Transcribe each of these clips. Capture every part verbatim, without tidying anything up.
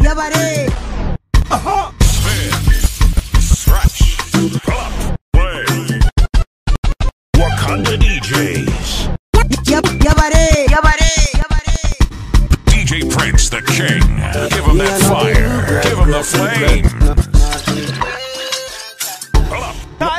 Yabaré. Uh-huh. Spin, scratch, pull up, play. Wakanda D Js. Yabaré, Yabaré, Yabaré. D J Prince the King. Give him that fire. Give him the flame. Pull up.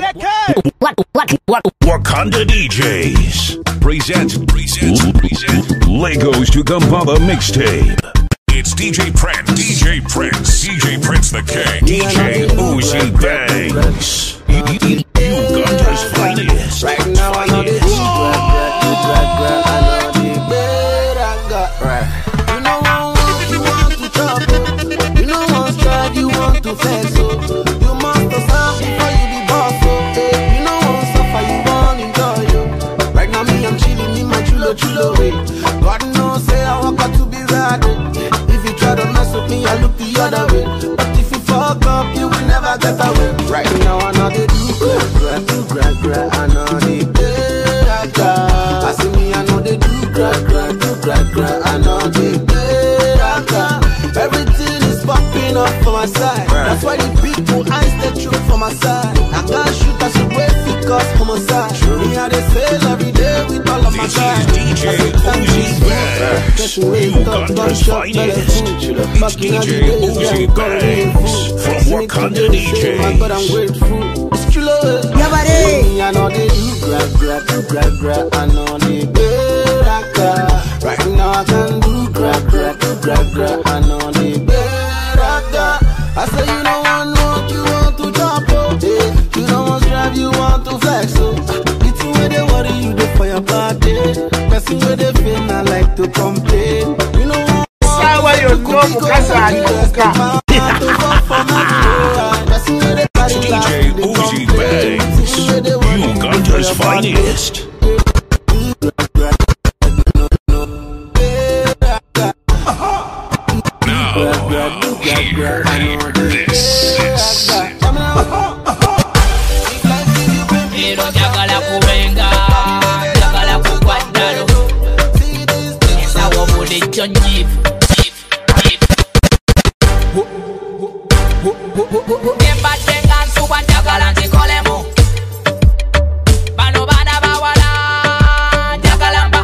Wakanda D Js presents presents presents Legos to Kampala mixtape. It's D J Prince, D J Prince, D J Prince the King, D J Uzi Banks. Uganda's finest. Right now I know the deep grab, grab, grab, I know the bed I got right. You know I want, you want to chop, you know one strive, you want to flex, so you must stop before you be boss, so you know one suffer, you want enjoy, yo. Right now me I'm chilling in my chulo chulo way. God knows say I walk out to be right. If you try to mess with me, I look the other way. But if you fuck up, you will never get away. Right now I know they do grab, grab, do grab, grab, I know they do grab. I see me, I know they do grab, grab, do grab, grab, I know they do grab. Everything is popping up for my side. That's why the people eyes the truth for my side. I can't shoot, I should wait because homicide. Me had a sale every day with all of my guys. This is D J Uzi Banks, Uganda's finest. It's D J Uzi Banks from Wakanda D Js. But I'm grateful. It's true. Yabaré. I know they do grab, grab, do grab, grab. I know they do grab. Right now I can do grab, grab, do grab, grab. I know they do grab. I say you don't want no, you want to jump, oh. You don't want to drive, you want to flex, oh. It's where they worry you do for your party. That's where they feel I like to complain. You know what? Sawa yo no mukasa alimuka. It's D J Uzi Banks, Uganda's finest. Now, here, this is... Ero jagala kubenga, jagala kukwadalo. Esawo bulijjo njivu. Embadde nga nsuba njagala nzikolemu. Bano baana bawala njagala mba.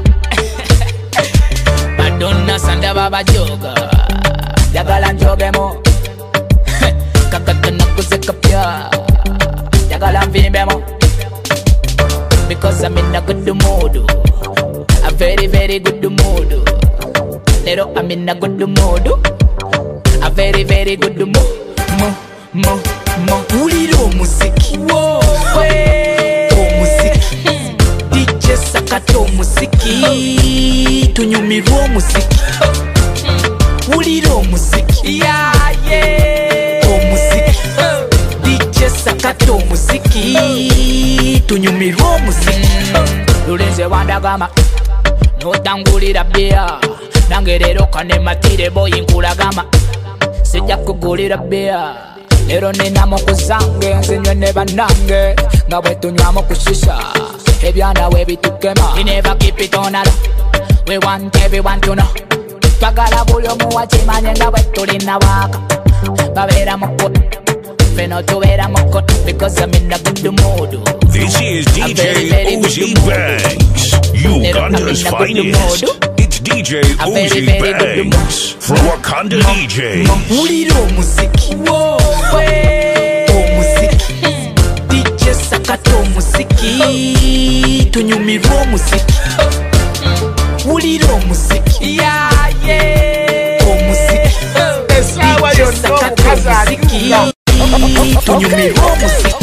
Madonna sanda baba joga, njagala njogemu. Kakata nakuze kapya, njagala nvimbemu. Because I'm in a good mood, a very very good mood. Little I'm in a good mood, a very very good mood. Mo mo mo. Uliro musiki, wo we. O musiki, D J Sakato musiki, tunyumirwa musiki. Uliro musiki, yeah yeah. O musiki, D J Sakato musiki, tunyumirwa musiki. Lulenze wandagama, notangulira bia. Nange lero kane matire boy nkulagama. Sijja kugulira bia. Lero ninamu kuzange, nzinywe ne bannange. Nga bwe tunywamu kushisha, ebyana we bitukema. We never keep it on a low, we want everyone to know. Twagala buli omu wakimanye nga bwe tulina waka. Babeera mukono, feno tubeera mukono. Because I'm in a good mood. This is D J Uzi Banks, Uganda's finest. It's D J Uzi Banks from Wakanda D Js. Uliro musiki, wo we. O musiki, D J Sakato musiki, tunyumirwa musiki. Uliro musiki, yeah yeah. O musiki, Sawa yo no mukasa alimuka. tunyumirwa musiki.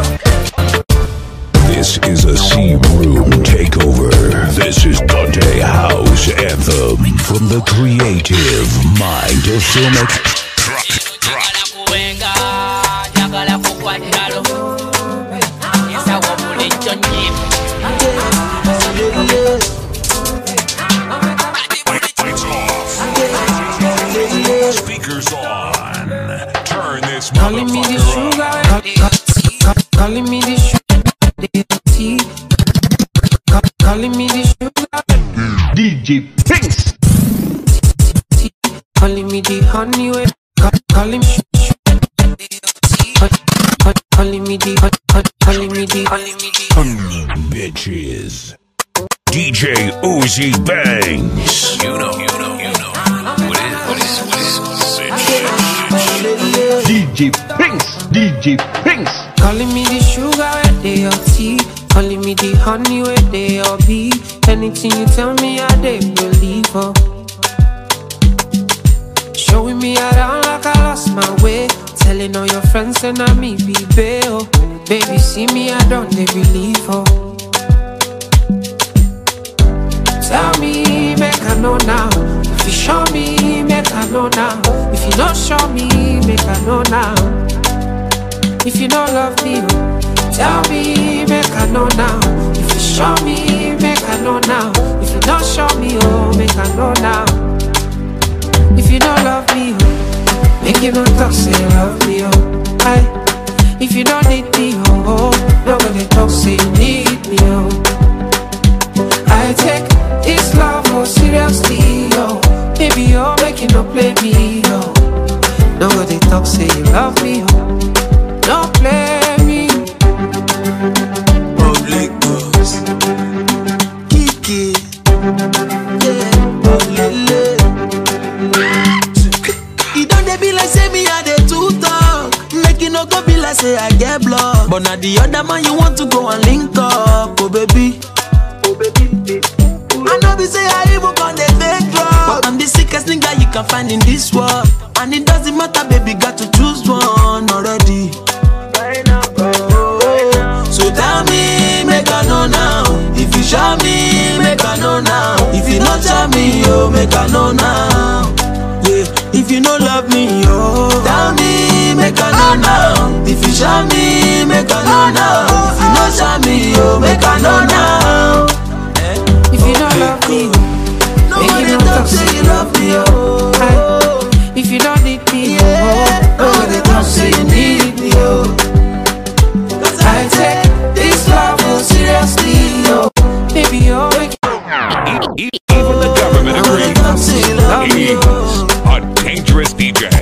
This is a C Room takeover. This is Dante House Anthem from the creative mind of filmic. Jagala kubenga, jagala kukwadalo. Esawo bulijjo njivu. Lights off. Speakers on. Turn this Calling me the sugar, calling me the sugar, calling me the sugar, D J Prince. calling me the honey, calling me, calling me the, calling me the, calling me the bitches. D J Uzi Banks. You know, you know, you know. What is, what is, what is, D J Pinks, D J Pinks. Calling me the sugar where they all tea, calling me the honey where they all be. Anything you tell me, I they believe her. Showing me around like I lost my way, telling all your friends and I me be bail. Baby, see me, I don't they believe her. Tell me, make I know now. If you show me, make I know now. If you don't show me, make I know now. If you don't love me, tell me, make I know now. If you show me, make I know now. If you don't show me, oh, make I know now. If you don't love me, oh, make you don't talk, say you love me, oh. Aye. If you don't need me, oh, oh, nobody talk, say you need me, oh. I take this love oh seriously, yo. Baby, you're making no play me, yo. Nobody talk, say you love me, yo. Don't play me. Public bus, Kiki, yeah, oh lele. You don't they be like say me I dey too talk, make you no go be like say I get blocked. But now the other man you want to go and link up, oh baby. I know we say I even on the fake drug, but I'm the sickest nigga you can find in this world. And it doesn't matter, baby, got to choose one already. Oh, so tell me, make I know now. If you show me, make I know now. If you not show me, oh, make I know now. Yeah, if you don't love me, oh, tell me, make I know now. If you show me, make I know now. If you not show me, oh, make I know now. If you don't love me, make you don't talk, say you love me, oh. Aye. If you don't need me, oh, nobody talk, say you need me, oh. I take this love oh seriously, oh. Baby, you're making Even the government agrees. He's a dangerous D J.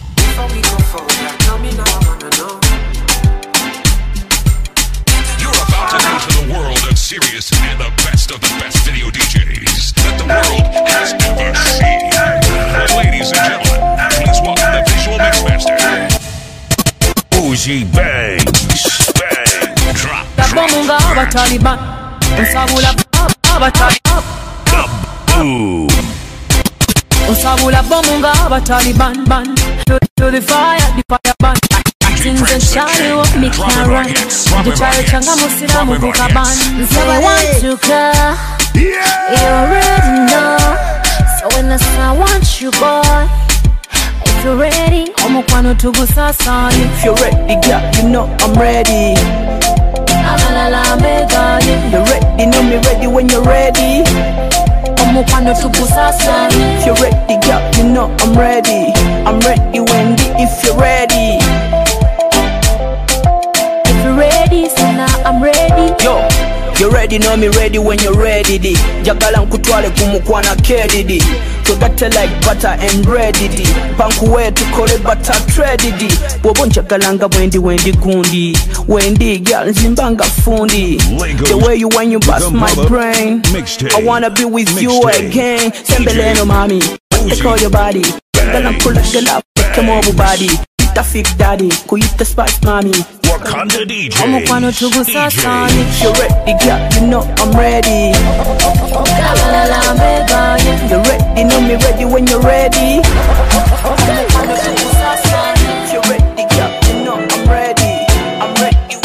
You're about to enter the world of serious and the best of the best video D Js that the world has ever seen. Ladies and gentlemen, please welcome the visual mixmaster, Uzi Banks. Bang. Drop, drop, drop. The boom. Usabula bomunga Taliban ban to, to the fire, the fire ban. Things and shiny what me can run. The child changa musila mubuka ban. Say I want to cry, you already know. So when I say I want you, boy, if you're ready, I'm gonna to go sasa. If you're ready, girl, you know I'm ready. La la la mega, You're ready, know me ready when you're ready. I'm gonna to go sasa. If you're ready, girl, you know I'm ready. I'm ready, Wendy, if you're ready. If you're ready, so now I'm ready. Yo, you're ready, know me ready when you're ready. Di jagala nkutwale kumukwana kedidi. Tugate like butter and bread di. Banku wetu kole butter trade di. Bobo nchagalanga Wendy Wendy gundi. Wendy girl zimbanga fundi. The way you when you bust my brain. I wanna be with you again. Sembeleno mami, I call your body. Jagala nkula gala, come over body. Tafik daddy, kuyita spice mami. Wakanda D J. I'm gonna to go sasa. If you're ready, girl, you know I'm ready. La la la mega, You're ready, know me ready when you're ready. If you're ready, girl, you know I'm ready. I'm ready.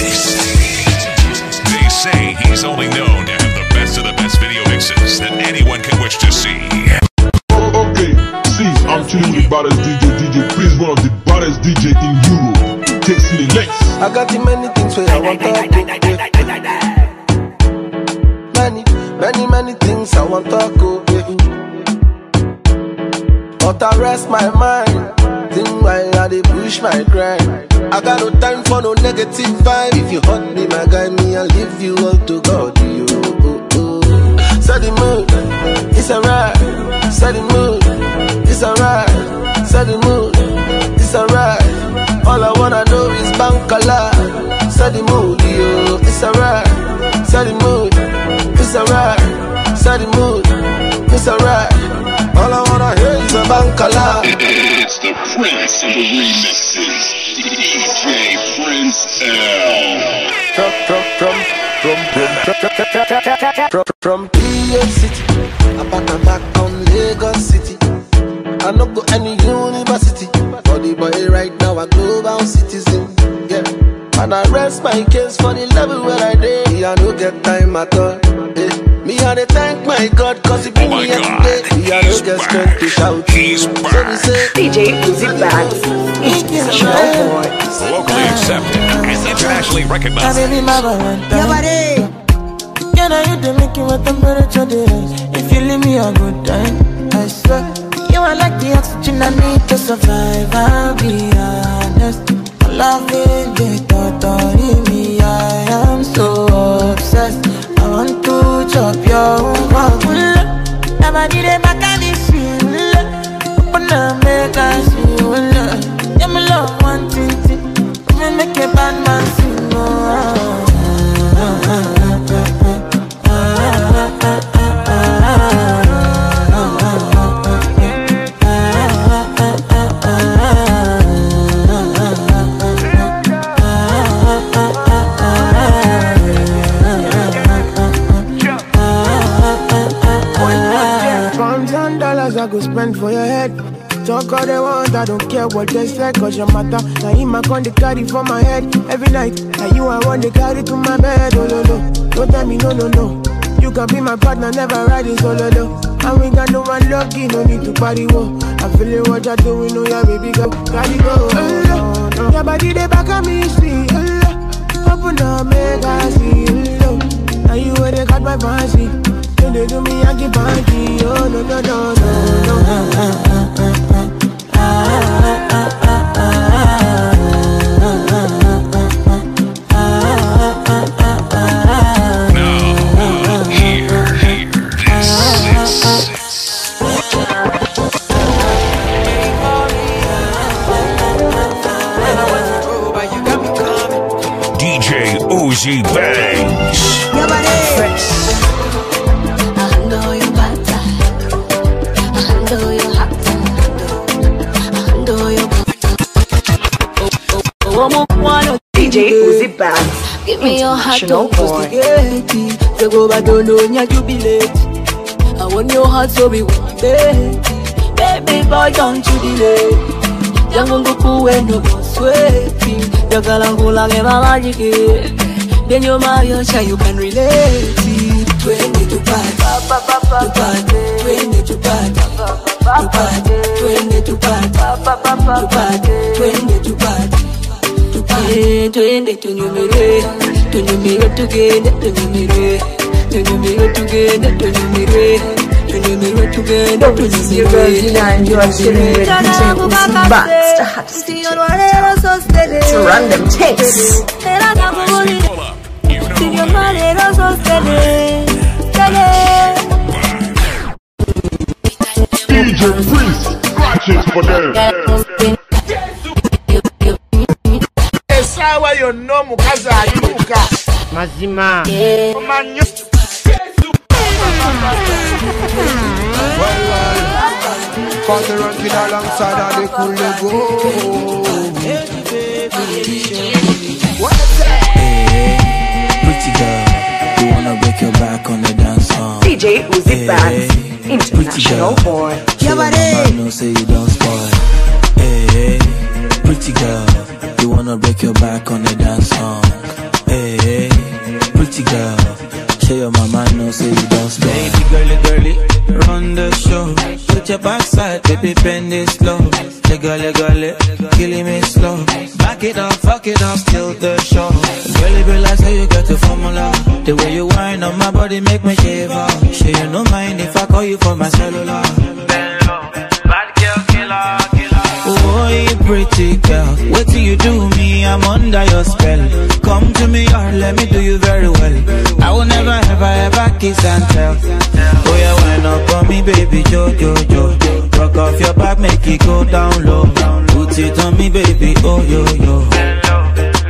They say he's only known to have the best of the best video mixes that anyone can wish to see. Oh, okay, see, I'm chilling with the baddest D J. D J, please, one of the baddest D J in Europe. Takes the next. I got the many things where I want to go. Many, many, many things I want to go. But I rest my mind. Think while I dey push my grind. I got no time for no negative vibe. If you hurt me, my guy, me, I'll leave you all to God. You, oh, oh. Set the mood, it's alright. Set the mood, it's alright. Set the mood, bankala. Set the mood, yo, it's alright. Set the mood, it's alright. Set the mood, it's alright. All I wanna hear is a bankala. It's the Prince of the remixes, D J Prince L. From from from from from from P A City, I'm back and back on Lagos City. I no go any university, for the boy right now a global citizen. Yeah, and I rest my case for the level where I did. I no get time at all. Yeah. Me and I thank my God cause he bring me here today. Me and I get strength to shout. So we say D J Uzi Banks, international boy, locally accepted and internationally recognized. Can I hit the making with temperature days? If you leave me a good time, I swear you are like the oxygen I need to survive. I'll be honest, I love it, the thought of me. I am so obsessed. I want to chop your own. Never did it back at this shit. Open up, make us feel. Yeah, me love one thing. Me make a bad man sing. Oh, I go spend for your head. Talk all they want, I don't care what they say. Cause your matter, now him I con the carry for my head. Every night, now you I want the carry to my bed. Oh no no, don't tell me no no no. You can be my partner, never riding solo low. And we got no one lucky, no need to party wo. I feel it what you're doing, know ya baby go. Gotta go, oh, no. Your body they back at me, see, oh, open up, make I see, oh. Now you where they got my fancy. They do me and keep on key. Oh no no no no Now, here, here, this is D J Uzi Banks. D J Uzi Banks, give me your heart, international boy. You go back, don't know, you jubilate. I want your heart, so we want it. Baby boy, don't you delay. Young go cool when no more sweating. You can't go long, ever magic. Then you're my young child, you can relate. Twenty to five, to five, twenty to five, to five, twenty to five, to five, twenty to five. Twende tunyumire, tunyumire tugende, tunyumire, tunyumire tugende, tunyumire, tunyumire tugende, tunyumire. And you are chilling with D J Uzi Banks, the hottest D J to run them tapes. D J Prince, scratches for them. Sawa yo no mukaza ayuka mazima omanyo Father ranking alongside all the cool they go. Hey, pretty girl, you wanna break your back on the dance song. D J Uzi Banks, international boy. Show your mama no say you don't spoil. Hey, pretty girl, you wanna break your back on the dance song. Hey, pretty girl, show your mama no say you don't spoil. Baby girly girly, run the show. Put your backside, baby bend it slow. Lega lega lega, killing me slow. Back it up, fuck it up, still the show. Girly be like how you get the formula. The way you whine on my body make me shiver. Sure you no mind if I call you for my cellular. Bad girl killer, killer. Oh, you pretty girl, what do you do me? I'm under your spell. Come to me or let me do you very well. I will never ever ever kiss and tell. Oh yeah, wind up on me baby, jo jo jo. Rock off your back, make it go down low. Put it on me baby, oh yo yo.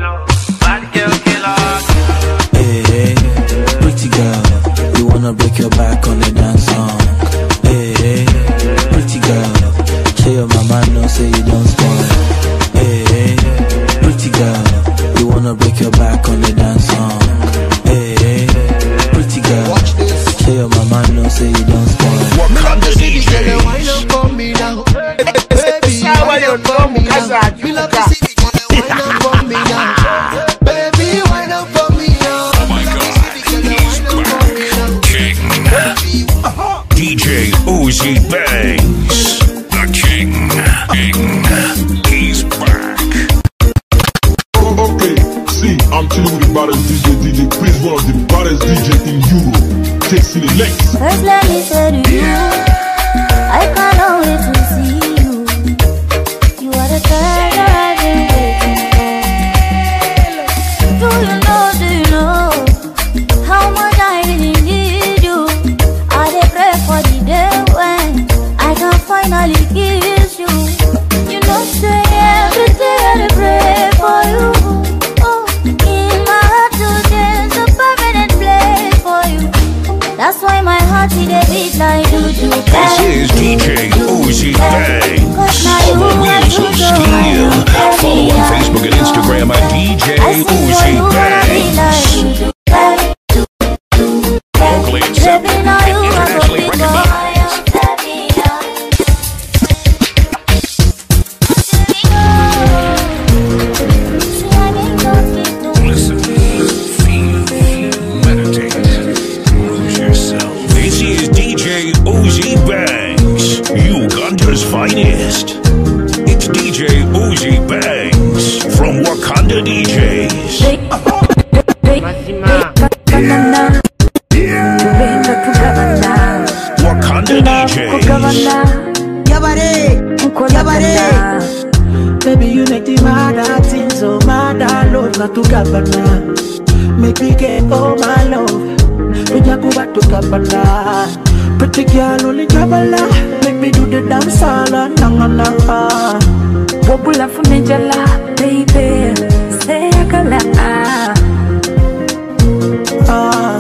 Balls of Steel. Follow on Facebook and Instagram at D J Uzi Banks. Locally accepted and internationally recognized. Listen, feel, meditate, lose yourself. This is D J Uzi Banks, Uganda's finest. It's D J Uzi Banks from Wakanda D Js. Wakanda D Js. Baby, you make the mad things, so mad love not to governor. Make me get all my love. When you go back to governor. Pretty girl only traveler. Make me do the dance all na na na. Popular for me jala, baby. Say I can ah. Ah.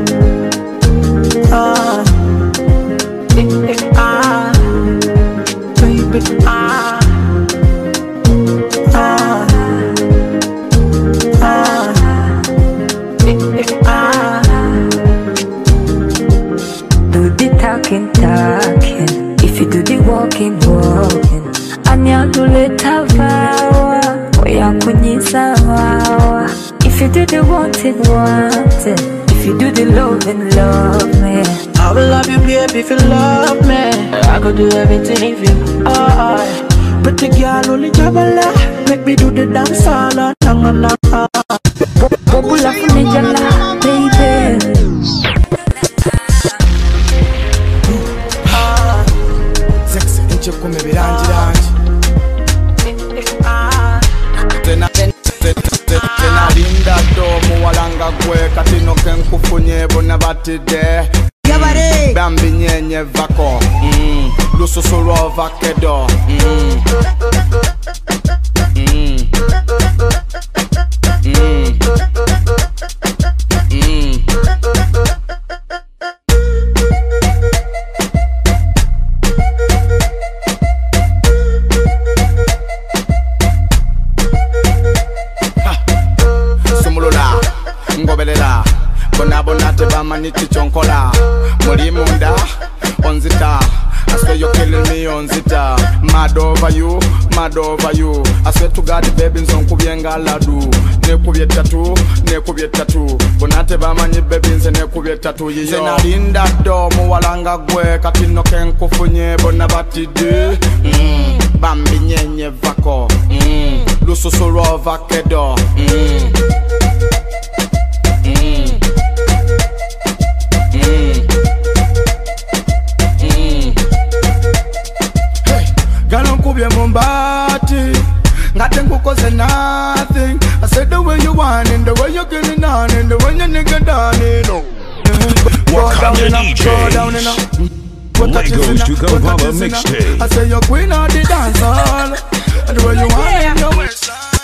Ah. Eh, eh, ah. Baby, ah. Ah. Ah. Eh, eh, ah. Do the talking, talking. If you do the walking, walking. Anya do leta vawa, oya kunyisa vawa. If you do the wanted, wanted. If you do the loving, love me. I will love you, baby, if you love me. I could do everything if you, oh, pretty girl, only traveler. Make me do the dance all na na na. Popular for me jala, baby. Sexy, inche come birangi rangi. Tena tena linda domo walanga kwe katino kenkufunye bona batide. Yabare. Bambi nyenye vako. Mm. Lususuro vakedo. Mm. Mm. Mm. Mm. Sumulula, ngobelela. Bona bona te bamani chichonkola. Muri munda, onzita. I swear you're killing me on zita. Mad over you, mad over you. I swear to God, baby, nson kubienga ladu. Ne kubie tattoo, ne kubie tattoo. Bonate bamani baby nse ne kubie tattoo yiyo. Zena linda do mu walanga gwe katino ken kufunye bona batide. Mm. Bambi nyenye vako. Mm. Lususuro vakedo. Mm. Mm. Mm. Mm. Galon kubye mumbati ngate ngukoze nothing. I said the way you want and the way you getting on and the way you nigga down it. Wakanda D Js. Legos to Kampala mixtape. I say you're queen of the dance hall and the way you want and the way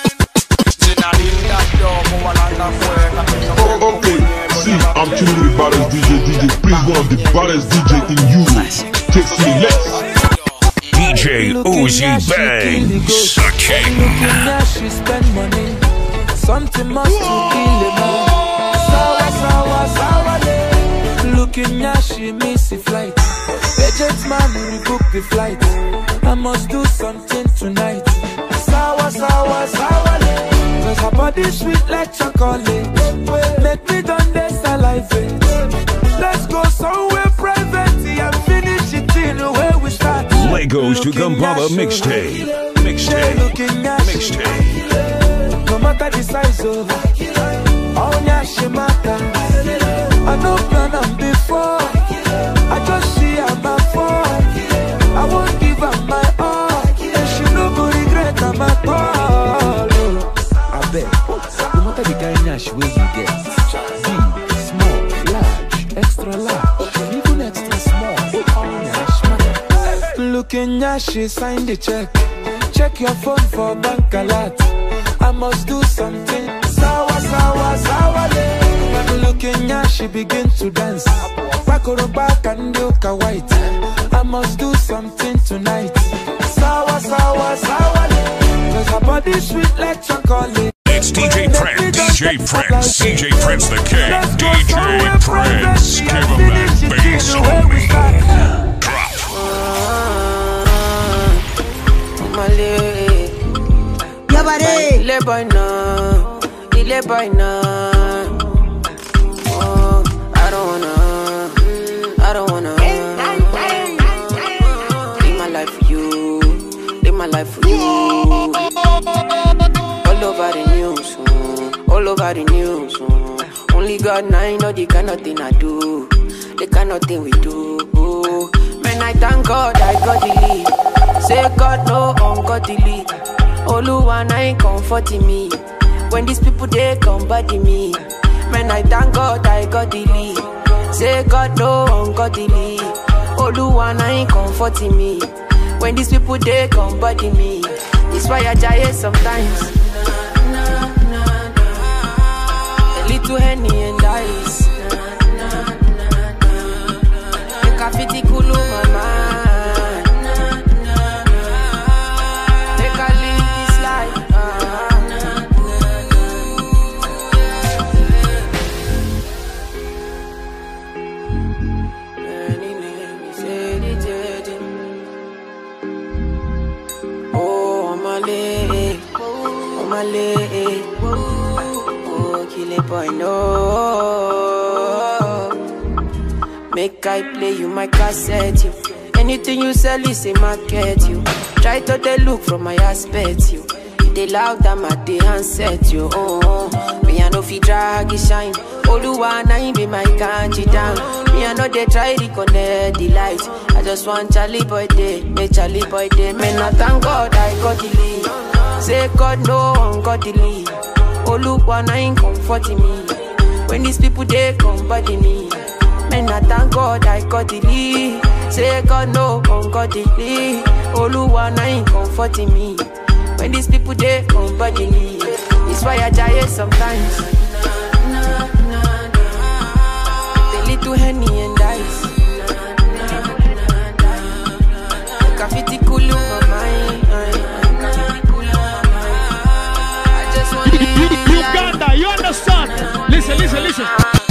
Okay, see, I'm chilling with the baddest D J. D J, please, one of the baddest D J in Europe. Takes me less. D J Uzi Banks, the king. Looking at she spend money. Something must to kill him. Sour, sour, sour day. Looking at she miss the flight. Agent man will book the flight. I must do something tonight. Sour, sour, sour day. Cause her body sweet like chocolate. Make me done this salivate. Let's go somewhere private and finish it in the way we start. Legos to Kampala mixtape. Mixtape. Mixtape. No matter the size of all she matter. I know plan on before. I just see her my phone. I won't give her my all. And she no go regret her my call. I bet. No matter the kind of way you get. Big, small, large, extra large, even extra small. All Nash matter. Looking at she signed the check. Check your phone for bank alert. I must do something. Sour, sour, sour day. Looking at she begin to dance. Back or back and look white. I must do something tonight. Sour, sour, sour. body sweet like chocolate. It's D J Prince, D J Prince, D J Prince the King, D J Prince. Give him that bass, homie. Drop. Yabare, ile boy now, ile boy now. Oh, I don't wanna, I don't wanna. Live my life for you, live my life for you. All over the news, mm, all over the news. Mm. Only God and I know the kind of thing I do, the kind of thing we do. Oh. Man, I thank God I got the lead. Say God no ungodly. Oluwa na ain't comforting me. When these people they come body me. Man, I thank God I got the lead. Say God no ungodly. Oluwa na ain't comforting me. When these people they come body me. It's why I die sometimes. A little Henny and ice. Make a fitty cool my mind. Make a live this life. Oh, I'm a lady. Oh, my lady. Oh, kill it, boy, no. Make I play you my cassette, you. Anything you sell is a market, you. Try to they look from my aspect, you. They loud them at the handset, you. Oh, oh. Me I know fi drag it shine. Oluwa na him be my country down. Me I know they try to connect the light. I just want Charlie boy day, me Charlie boy day. Me not thank God I got the lead. Say God no ungodly. Oluwa na him comforting me. When these people they come body me. Man, I thank God I got the lead. Say God no ungodly. Oluwa na him comforting me. When these people they come body me. It's why I die sometimes. The little Henny and ice. Graffiti cool my mind. I just want to live Uganda, you understand? Listen, listen, listen.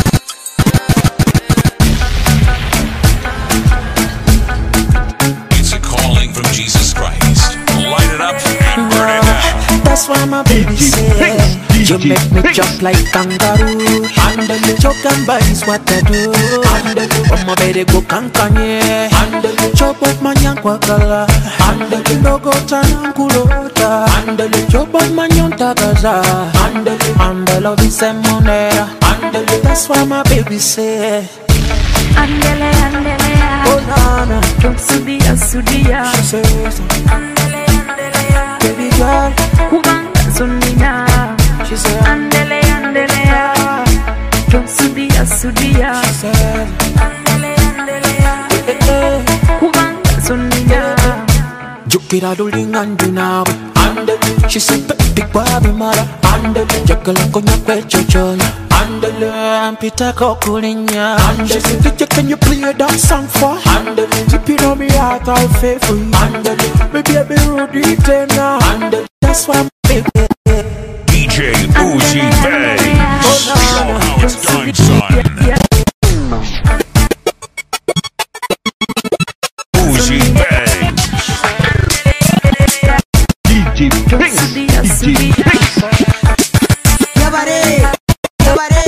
It's a calling from Jesus Christ. Light it up and burn it down. That's why my baby say you make me jump like kangaroo. Handle the choke and bite is what I do. Handle the my baby go kankanye. Handle the chop up my nyankwa kala. Handle the logo chana kulota. Handle the chop up my nyonta gaza. Handle the handle of this monera. Handle the that's why my baby say Andele, andele, oh nana, don't sudia, sudia. She says Andele, andele, baby girl, kubanga sunina. She said andele, andele, don't sudia, sudia. She said andele, andele, kubanga sunina. Jukira duling andina. Andele, she said big baby mara. Andele, jagala konya kwecho chola. Andele, and Peter Kokulinya. Andele, D J, can you play that song for? Andele, keep it on me heart, I'll pay for you. Andele, baby, baby, Rudy Tena. Andele, that's why I'm baby. D J Uzi Bass. Show how it's done, son. Uzi Bass. D J Prince. D J Prince. Yabare. Yabare.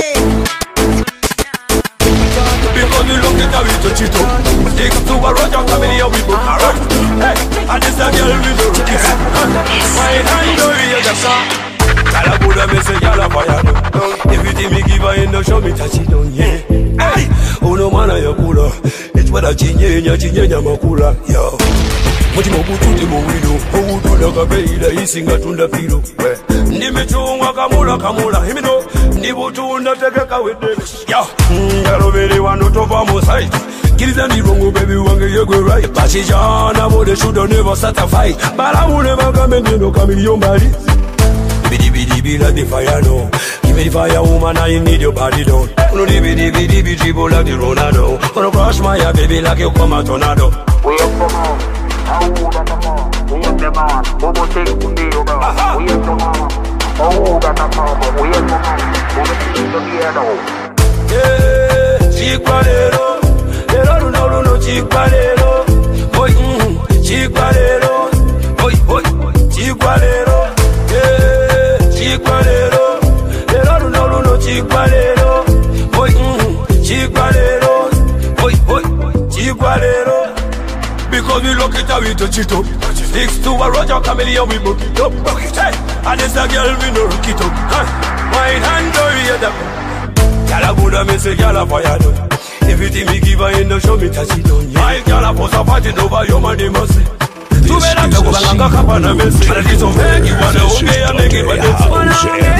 Because you look at how we touch it up. Take up to a roger, come in here, we book a run. Hey, and this a girl with the rookies. Why I know you're the song. Yalla put a message, yalla fire no. Everything me give her in the show me touch it on, yeah. Hey, oh no man, I cooler. It's what I chinye, nya chinye, nya makula, yo. Muti mobutu di mowido, owudu na kabeida, isinga tunda pilo. Nimechungwa kamula kamula, himino, nibutunda tekeka wede. Yo, yalo vele wano topa mo side. Kiliza ni wrong, baby, wange yegwe right. Bashi jana, mo de should never start a fight. Bala mo never come in, no come in your body. Bidi bidi bidi like the fire no. Give me the fire woman, I need your body down. No di bidi bidi bidi dribble like the Ronaldo. Gonna crush my baby like you come a tornado. We up the man, how would I come on? We up the man, Chiqualero, lero no no no chiqualero, oi chiqualero, oi oi chiqualero, eh chiqualero, lero no no no chiqualero, oi chiqualero, oi oi chiqualero. Because we look it up with a chito, sticks to a Roger Chameleon we book it up, hey, and it's a girl we no rock it up, wine and do it up. Yalla Buddha me say yalla fire done. Everything me give her in the show me touch it on. My yalla post a party over your money must say. Tu me la go banga kapana me say. But it's so big you wanna okay and make it but it's fun.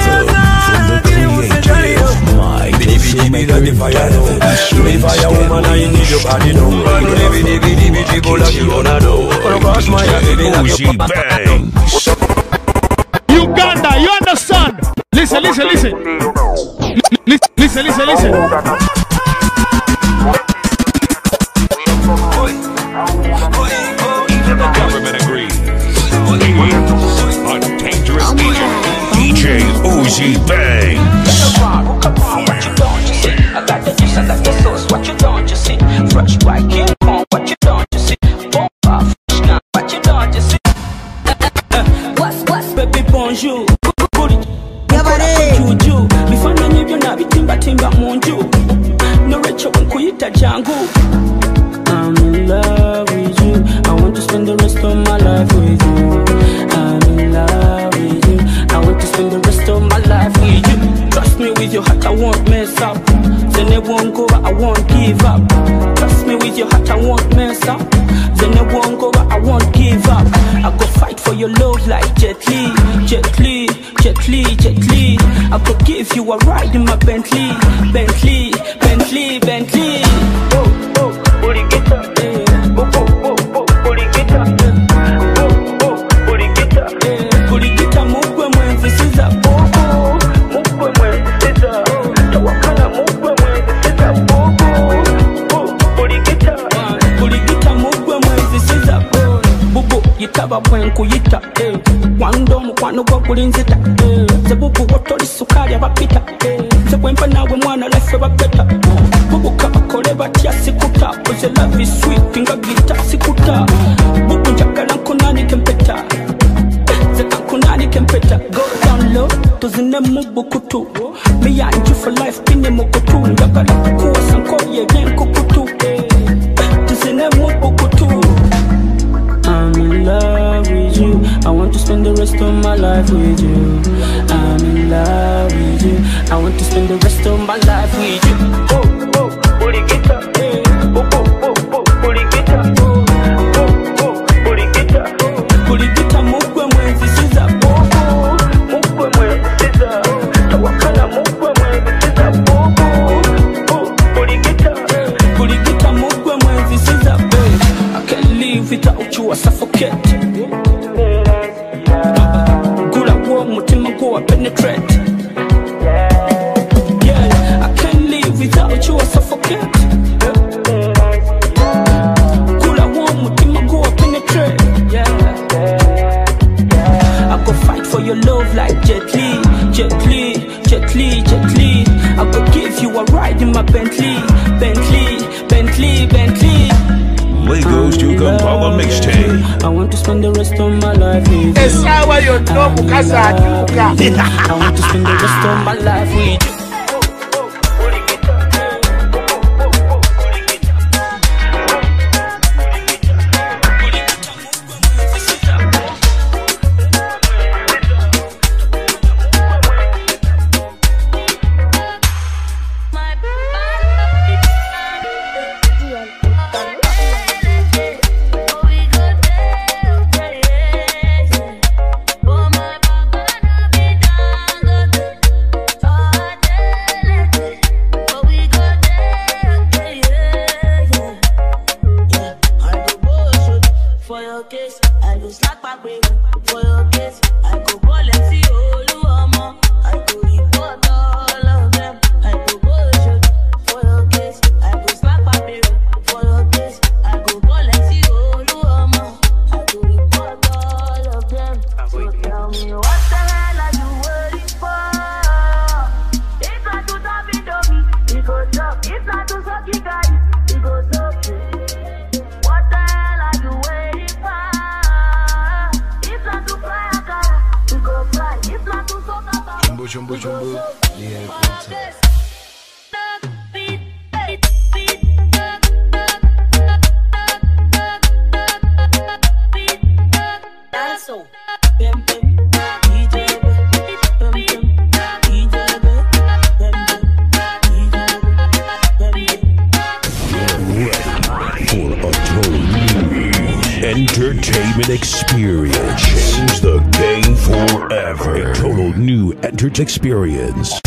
My bidi bidi bidi the fire done. Me fire woman I need your body done. Bidi bidi bidi bidi go like you wanna know. Gonna cross my baby like you bang. Uganda, you understand? Listen, listen, listen. Listen, listen, listen. Even the government agrees. He's a dangerous D J. D J Uzi Bang. What you don't you see? I got the juice, I got the sauce. What you don't you see? Fresh white king on. What you don't you see? Bomb off, now. What you don't you see? What's what's baby bonjour? Juju, bifana nibyo nabitimba timba munju. No recho kuyita jangu. I'm in love with you. I want to spend the rest of my life with you. I'm in love with you. I want to spend the rest of my life with you. Trust me with your heart, I won't mess up. Then it won't go, I won't give up. Trust me with your heart, I won't mess up. Then it won't go, I won't give up. I go fight for your love like Jet Li, Jet Li, Jet Li, Jet Li. I go give you a ride in my Bentley, Bentley, Bentley, Bentley. Oh, oh, booty get up, yeah. Oh, oh, oh, oh, booty get up, yeah. Oh, oh, booty get up, yeah. Booty get up, move when when this is up. Oh, oh, move when when this is up. Tawakala, move when when this is up. Oh, oh, oh, booty get up, booty get up, move when when this is up. Bubu, yitaba when kuyita, eh. Wando mukwano gwa kulinzita, eh. Zebubu wotoli sukali abapita, eh. Zebwempa nawe mwana life bapeta. Bubu kabakole batya sikuta, cause love is sweet, inga gita sikuta. Bubu njagala nkunani kempeta, zeka nkunani kempeta. Go down low, tuzine mubu kutu. Me and you for life, pine mukutu. Njagala kukuwa sanko ye gen kukutu, eh. Tuzine mubu kutu. I'm in love with you. I want to spend the rest of my life with you. I'm in love with you. I want to spend the rest of my life with you. Oh, oh, booty get up, yeah. Oh, oh, oh, oh, booty get up. Oh, oh, booty get up. Booty get up, move when when this is up. Oh, oh, move when when this is up. Tawakala, move when when this is up. Oh, oh, oh, booty get up. Booty get up, move when when this is up. I can't live without you, I suffocate. Good at war, mutima go, I penetrate. Yeah, I can't live without you, I suffocate. Good at war, mutima go, I penetrate. Yeah, I go fight for your love like Jet Li, Jet Li, Jet Li, Jet Li. I go give you a ride in my Bentley, Bentley, Bentley, Bentley. Legos to Kampala mixtape. I want to spend the rest of my life with you. It's how you know because I do. I want to spend the rest of my life with you. chumbo, chumbo, chumbo. Yeah, entertainment experience. Change the game forever. A total new entertainment experience.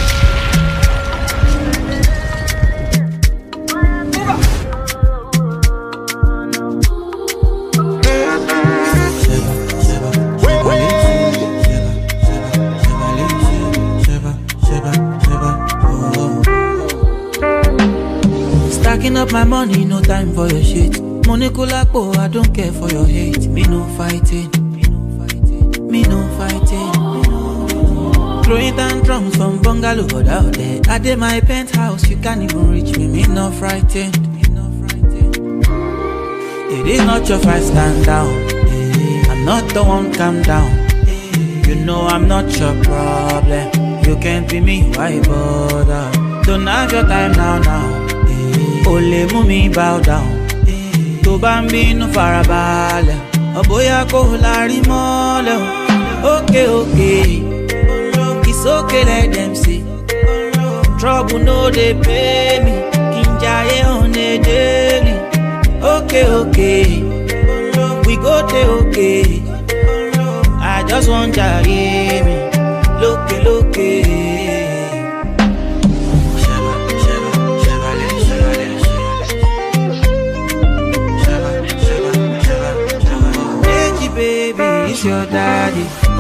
Stacking up my money, no time for your shit. Money kulapo, I don't care for your hate. Me no fighting, me no fighting. Throwing down drums from bungalow out there. I did my penthouse, you can't even reach me. Me no frightened. It is not your fight, stand down. I'm not the one, calm down. You know I'm not your problem. You can't be me, why bother? Don't have your time now, now. Ole mumi bow down. To bambino farabale, oboya ko lari mole. Okay, okay, it's okay, let them see. Trouble no they pay me, kinjaye on a daily. Okay, okay, we go te okay. I just want to hear me, look, look. Baby, it's your daddy.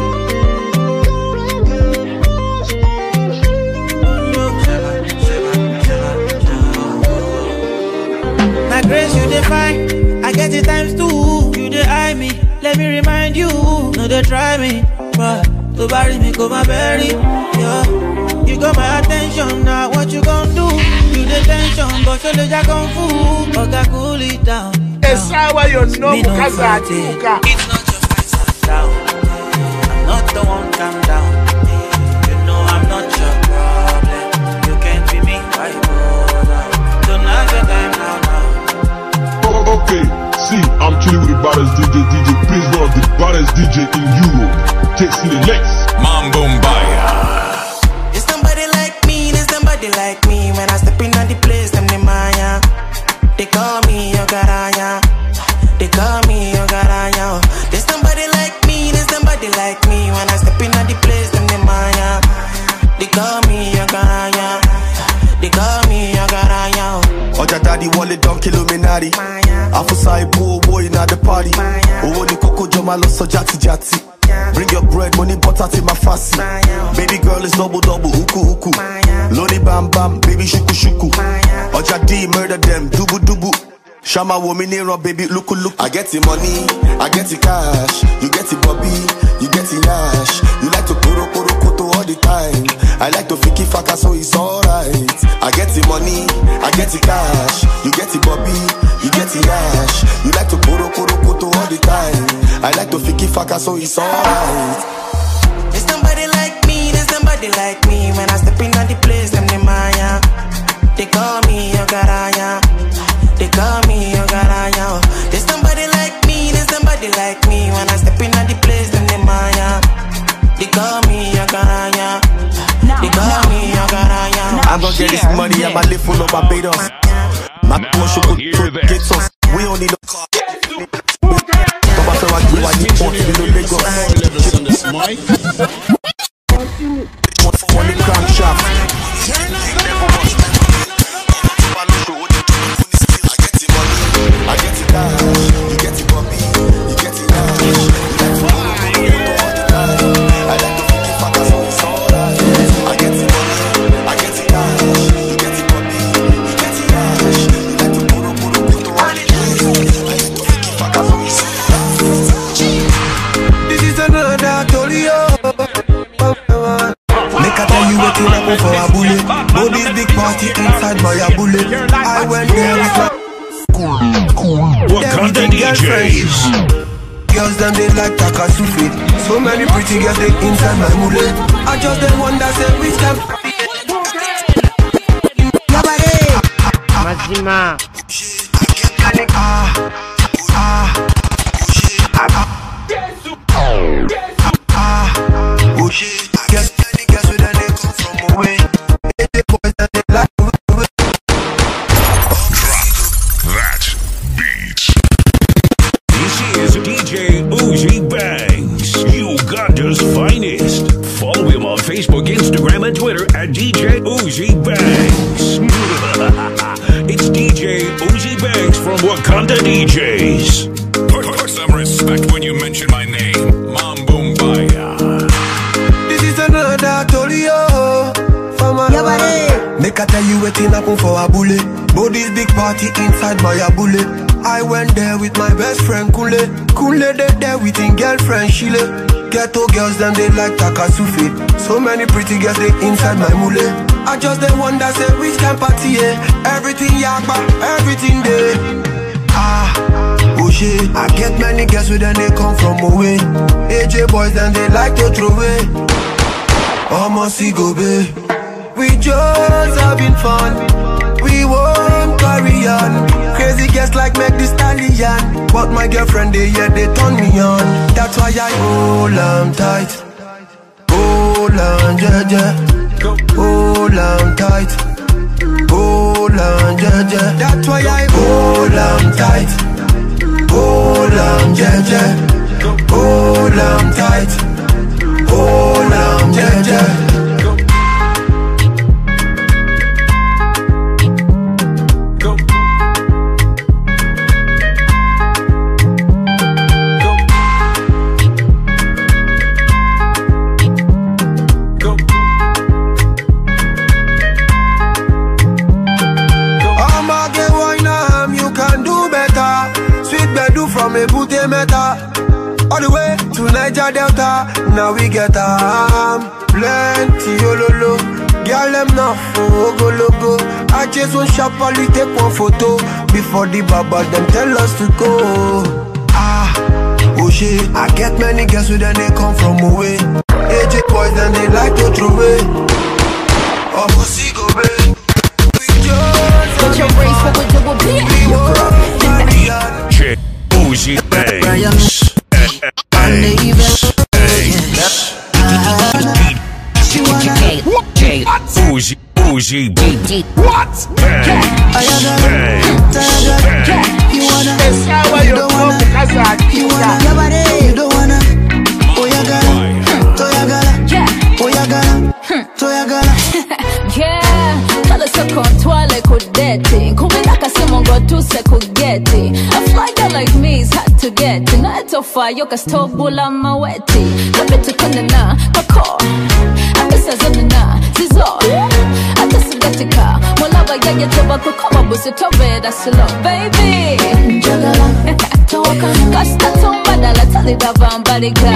My grace, you define. I get it times two. You dey eye me. Let me remind you. No, they try me, but to bury me, go my berry. Yeah, you got my attention. Now, what you gonna do? You the tension, but you the jack on food. Okay, cool it down. It's how you know because I down. I'm not the one, calm down. You know I'm not your problem. You can't be me, why bother? Don't have your time now, now. Oh, okay, see, I'm chilling with the baddest D J, D J Prince, one of the baddest D J in Europe. Takes the next. Mambombaya. There's somebody like me, there's somebody like me. When I step in on the place, them the Maya. They call me your garanya. They call me your garanya. There's somebody like me, there's somebody like me. When I step in at the place, them the Maya. They call me your garanya. They call me your garanya. Oja daddy wallet don't kill Illuminati. Afusai poor boy in the party. Oh, ni koko joma lo so jati jati. Bring your bread, money, butter to my fussy. Baby girl is double double, huku huku. Lodi bam bam, baby shuku shuku. Oja D murder them, dubu dubu. Shama woman here, baby, look, look. I get the money, I get the cash. You get the bobby, you get the yash. You like to koro koro koto all the time. I like to fiki faka, so it's alright. I get the money, I get the cash. You get the bobby, you get the yash. You like to koro koro koto all the time. I like to fiki faka, so it's alright. There's somebody like me, there's somebody like me. When I step in at the place, them the Maya. They call me your garanya. They call me your garanya. There's somebody like me, there's somebody like me. When I step in at the place, them the Maya. They call me your garanya. They call me your garanya. I'm gonna get this money, I'ma live full of Barbados. My boy should put get us. We don't need no car. Come back to my crew, I need more to the Lagos. One crank shaft. I get it down, you get it bumpy, you get it down. I like to feel it fat, so it's alright. I get it money, I get it down, you get it bumpy, you get it down. You like to put up, put up, put up all the time. I like to feel it fat, so it's alright. This is another story, make I tell you what you rapping for a bullet. Oh, this big party inside my bullet. I went there with my Wakanda D Js. girls them they like Takasufi. So many pretty girls they inside my mule. I just they wonder say which can Mazima. Ah, ah, ah, oh shit. Guess many girls with a name from away. The boys that they like. That beats. This is D J Uzi Banks, Uganda's finest. Follow him on Facebook, Instagram, and Twitter at D J Uzi Banks. It's D J Uzi Banks from Wakanda D Js. Put, put some respect when you mention my name, Mamboom Baya. This is another Tolio from a yeah, make I tell you waiting happen for a bullet. Body's big party inside my abule. I went there with my best friend Kule. Kule they there with his girlfriend Shile. Ghetto girls them they like Takasufi. So many pretty girls they inside my mule. I just they wonder say which can party yeah. Everything yakba, everything there. Ah, oh shit. I get many girls with them they come from away. A J boys then they like to throw away. Almost go babe. We just having fun. We won't carry on. Crazy girls like make the stallion. But my girlfriend they yeah they turn me on. That's why I hold on tight. Hold on jaja. Hold on tight. Hold on jaja. That's why I hold on tight. Hold on jaja. Hold on tight. Hold on jaja. All the way to Niger Delta. Now we get um plenty ololo. Girl them now for go logo. I just want sharply take one photo before the baba them tell us to go. Ah, oh shit. I get many girls with them they come from away. A J boys then they like to throw away. Oh, pussy go babe. We just put your brace for a double B. J Uzi Banks. Uzi, Uzi, what? Banks, You wanna, you don't wanna, you wanna, you don't wanna. Oh ya gala, to ya gala, oh ya gala, to ya gala. Yeah, kala se kontwale kudeti. Kumila kasemo ngotu se kugeti. A fly girl like me is hard to get. Na eto fa yoka stobula maweti. Labe tukanana, pako. Akasa zanana, zizo. Atasa gatika. Molaba yaya toba kukoma busi tobe da silo. Baby, jagala, toka. Kasta tomba dala tali baba mbaliga.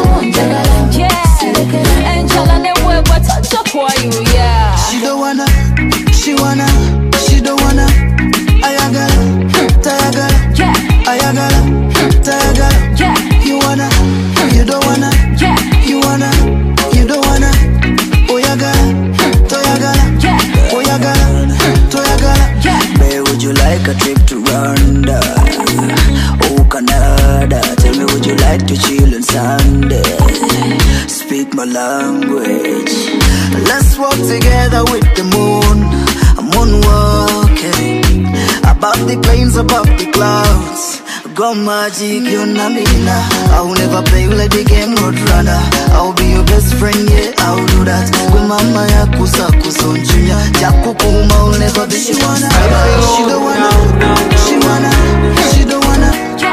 Yeah, Angela ne weba touch kwa you, yeah. She don't wanna, she wanna, she don't wanna. Ayagala, tayagala, yeah. Ayagala, tayagala, yeah. You wanna, you don't wanna, yeah. You wanna, you don't wanna. Oyagala, toyagala, yeah. Oyagala, toyagala, yeah. Babe, would you like a trip to Rwanda? Oh, Canada. Tell me, would you like to chill on Sunday? Speak my language. Let's walk together with the moon. I'm moonwalking above the plains, above the clouds. Go magic, you know me now. I will never play like the game Roadrunner. I'll be your best friend, yeah, I'll do that. Go mama ya kusa kusonchunya. Jaku kuma will never be. She wanna, she don't wanna, she wanna, she don't wanna.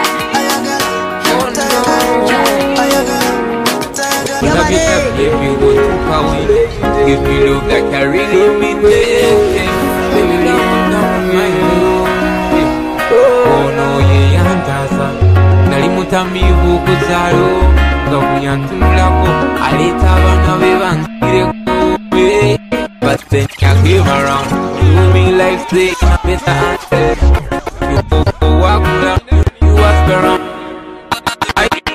Give me what to power. Give me love like I really mean it. Baby, love not my love. Oh no, yeah, I'm Taza. Nalimutamivu kuzalo. Gakunyantulako. Alita bana bevan. Kireko. But then I came around. Do me like steak. Better answer. You go walk around. You ask around. I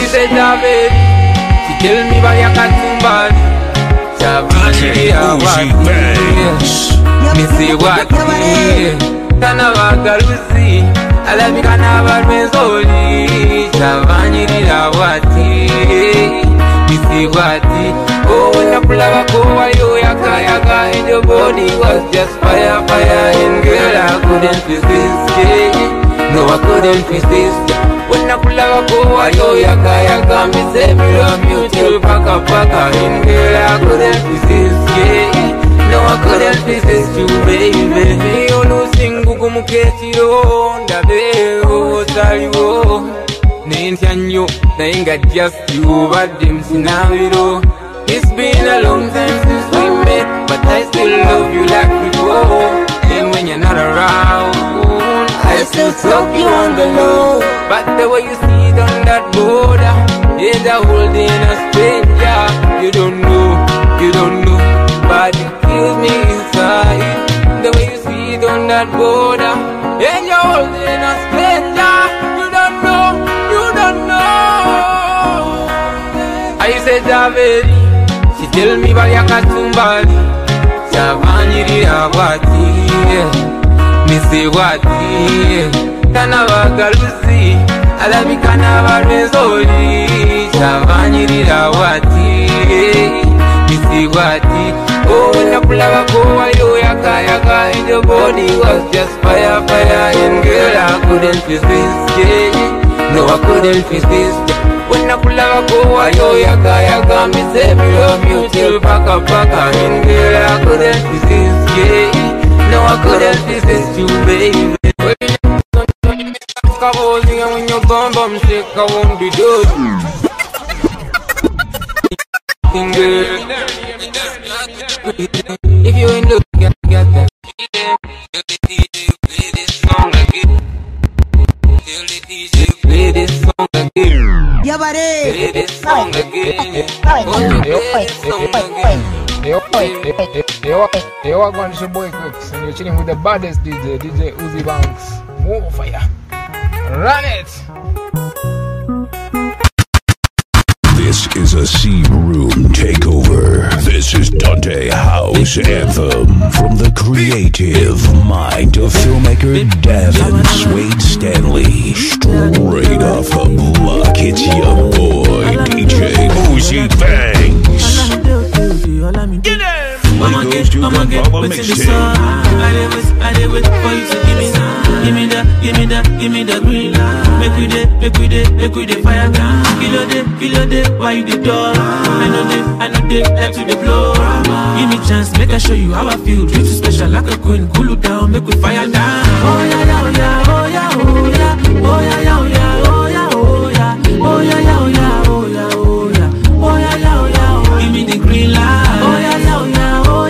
said, David, she tell me about your Katumba. Shavani, what? Me say what? Kanava Galusi, Alabi Kanava Mezoli, Shavani, what? Me say what? Oh, when I pull up, go, you yaka yaka, and your body was just fire, fire, and girl, I couldn't resist. No, I couldn't resist. When I pull up, go, you yaka yaka, me say me love you till paka paka, and girl, I couldn't resist. No, I couldn't resist you, baby. Me onu singu kumuketi yo, ndabe yo, sorry yo. Ninjanyo, nainga just you, but them sinaviro. It's been a long time since we met, but I still love you like before. And when you're not around, I still talk you on the low. But the way you sit on that border, yeah, that holding a stranger. You don't know, you don't know, but it kills me inside. The way you sit on that border, and you're holding a stranger. You don't know, you don't know. I said, David, she tell me about your Katumbali. Shavani dida wati, me say wati. Kanava Galusi, Alabi Kanava Mezoli. Shavani dida wati, me say wati. Oh, when I pull up, go, you yaka yaka, and your body was just fire, fire, and girl, I couldn't resist. No, I couldn't resist. When I pull up, go, you yaka yaka, me say me love you till paka paka, and girl, I couldn't resist. No, I couldn't resist you, baby. When you bum bum shake, I won't be done. If you ain't looking at that, play this song again. Tell the D J play this song again. Play this song again. Yo, I'm going to boy Cooks, and you're chilling with the baddest D J, D J Uzi Banks. More fire. Run it. This is a C Room takeover. This is Dante House Anthem from the creative mind of filmmaker Davin Swade Stanley. Straight off the block, it's your boy D J Uzi Banks. Get it! I'ma get, I'ma get what's in the sun. I did wait, I did wait for you to give me some. Give me the, give me the, give me the green light. Make we day, make we day, make we day fire down. Kilo day, kilo day, why you the door? I know they, I know they, like to the blow. Give me chance, make I show you how I feel. Treat you special like a queen, cool you down, make we fire down. Oh yeah, yeah, oh yeah, oh yeah, oh yeah, oh yeah, oh yeah, oh yeah, oh yeah, oh yeah, oh yeah, oh yeah, oh yeah, oh yeah, oh yeah, oh yeah. Give me the green light. Oh yeah, oh yeah.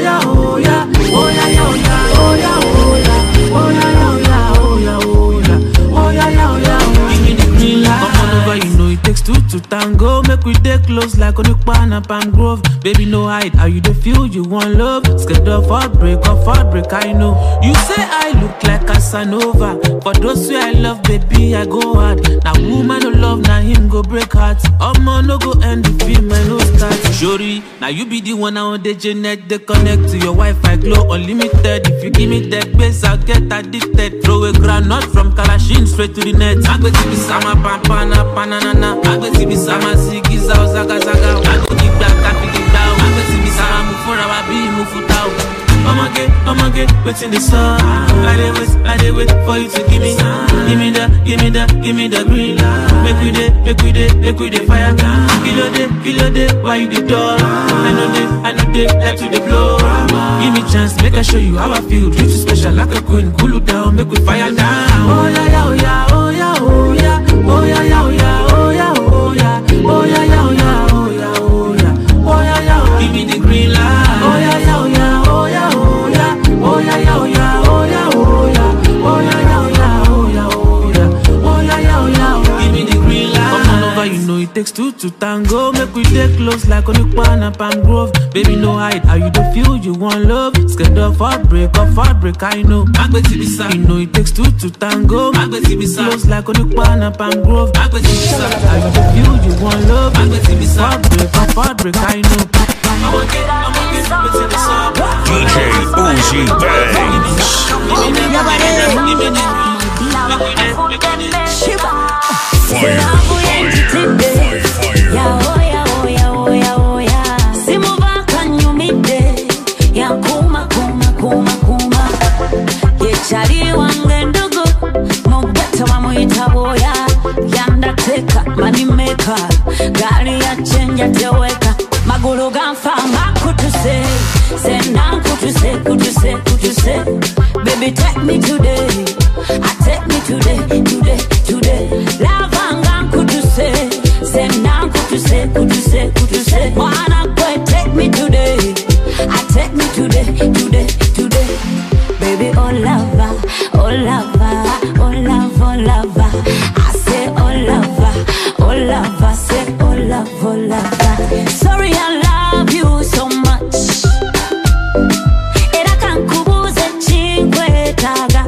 Two to tango, make we dey close like Onukpan Palm Grove. Baby, no hide, how you dey feel? You want love? Scared of heartbreak, of heartbreak, I know. You say I look like Casanova. For those who I love, baby, I go hard. Now woman no love, now him go break hearts. Omo no go end the film, I no start. Shori, now you be the one on the Janet. They connect to your Wi-Fi, glow unlimited. If you give me that base, I'll get addicted. Throw a granite from Kalashin straight to the net. I'm going to be sama pampana panana. I'm going to be sama sigiza zaga zaga. I'm going to be black and pick it down. I'm going to be sama move for our be move for town. I'ma get, I'ma get what's in the sun. I did wait, I did wait for you to give me, give me the, give me the, give me the green light. Make we day, make we day, make we day fire. Kilo day, kilo day, why you the door? I know they, I know they, like to the blow. Give me chance, make I show you how I feel. Treat you special like a queen, cool you down, make we fire down. Oh yeah, yeah, oh yeah, oh yeah, oh yeah, oh yeah, yeah, oh yeah, oh yeah, oh yeah, oh yeah, yeah, oh yeah, oh yeah, oh yeah, oh yeah, yeah. Give me the green light. Oh yeah, yeah, oh yeah, oh yeah. Oh yeah, yeah, oh yeah, oh yeah, oh yeah, oh yeah, yeah, oh yeah, oh yeah, oh yeah, oh yeah, oh yeah, oh yeah. Give me the green light. Come on over, you know it takes two to tango. tango, make we take close like Onukwana Palm Grove. Baby, no hide, how you the feel you want love? Scared of heartbreak, of heartbreak, I know. You know it takes two to tango. Close like Onukwana Palm Grove. How you the feel you want love? Heartbreak, of heartbreak, I know. D J Uzi Banks. Fire, fire, fire, Chali wange ndugu Mugata wa muita boya Yanda teka money maker Gari ya chenja teweka Magulu ganfa makutuse Sena kutuse kutuse kutuse Baby take me today I take me today today today Lavanga kutuse Sena kutuse kutuse kutuse Mwana kwe take me today I take me today today today Baby, oh lover, oh lover, oh lover, oh lover. I say oh lover, oh lover, say oh lover, oh lover. Sorry, I love you so much. Era kankubuze chingwe taga.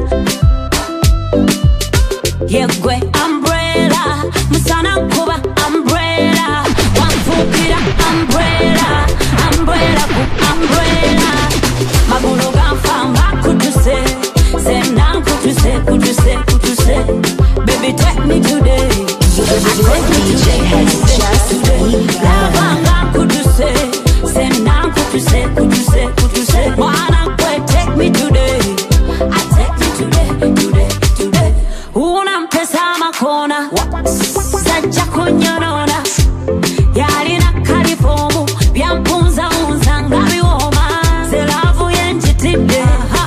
Yegwe umbrella, musana kuba umbrella. Wanfukira umbrella, umbrella ku umbrella. Magulu ganfamba. Send down, could you say, could you say, could you say, baby, take me today. Your D J has just today. Lavanga, could you say, send down, could you say, could you say, could you say, wanna go take me today. I take me today, today, today. Una mpesa makona, saja kunyorona, yari na karifomu, byampunza unza ngabi woma, selavu yenjitide.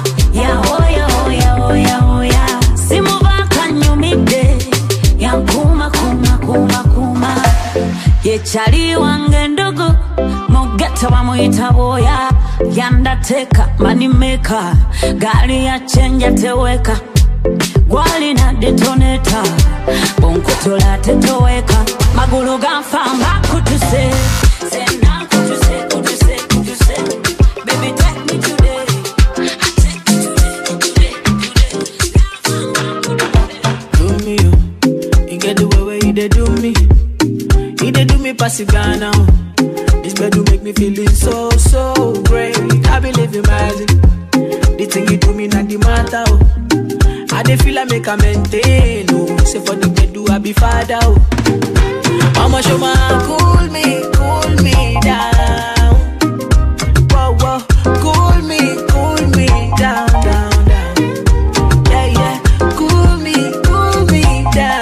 Chali wange ndugu Mugata wa muita boya Yanda teka money maker Gari ya chenja teweka Gwali na detonator Bonkotola tetoweka Magulu ganfa makutuse Sena kutuse kutuse kutuse Baby take me today I take me today today today Do me you You get the way where you dey do me You dey do me pass it down now. This bed do make me feeling so, so great. I believe in magic. The thing you do me not the matter. Oh. I dey feel I make a maintain. Oh. Say for the bed do I be father. Oh. Mama show my cool me, cool me down. Whoa, whoa, cool me, cool me down, down, down. Yeah, yeah, cool me, cool me down.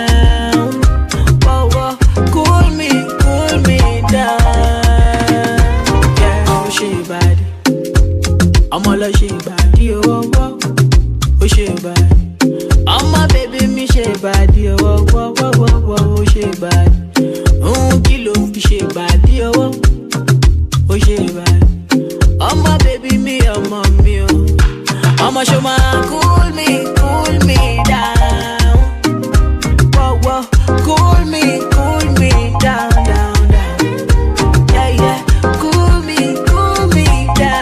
I'm all a she body, oh, oh, oh, oh, she body. I'm my baby, me she body, oh, oh, oh, oh, oh, oh, she body. Oh, kilo, she body, oh, oh, oh, she body. I'm my baby, me, I'm my me, oh. I'ma show my cool me, cool me down. Whoa, whoa, cool me, cool me down, down, down. Yeah, yeah, cool me, cool me down.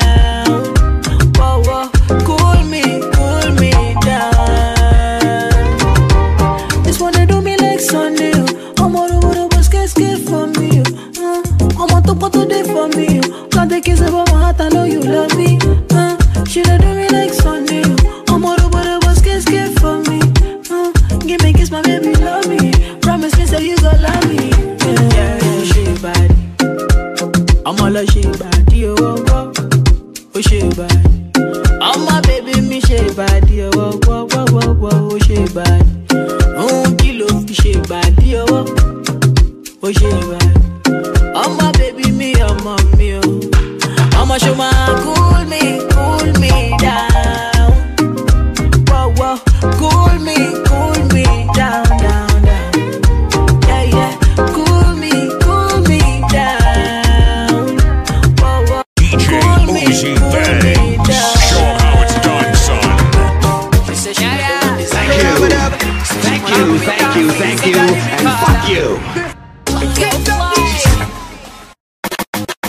Can't take kisses from my heart, I know you love me. Uh, she don't do me like Sunday. I'm all over the bus, kiss, kiss for me. Uh, give me kiss, my baby, love me. Promise me, say you gon' love me. Yeah, yeah, yeah, she body. I'm all a she body, oh, oh, oh, oh, she body. I'm my baby, me she body, oh, oh, oh, oh, oh, oh, she body. Oh, kilo, she body, oh, oh, oh, she body. I'm my baby, me, I'm my me, oh. I'ma show my cool me, cool me down. Whoa, whoa, cool me, cool me down, down, down. Yeah, yeah, cool me, cool me down. Whoa, whoa, D J Uzi Banks. Show 'em how it's done, son. Thank you, thank you, thank you, thank you, and fuck you.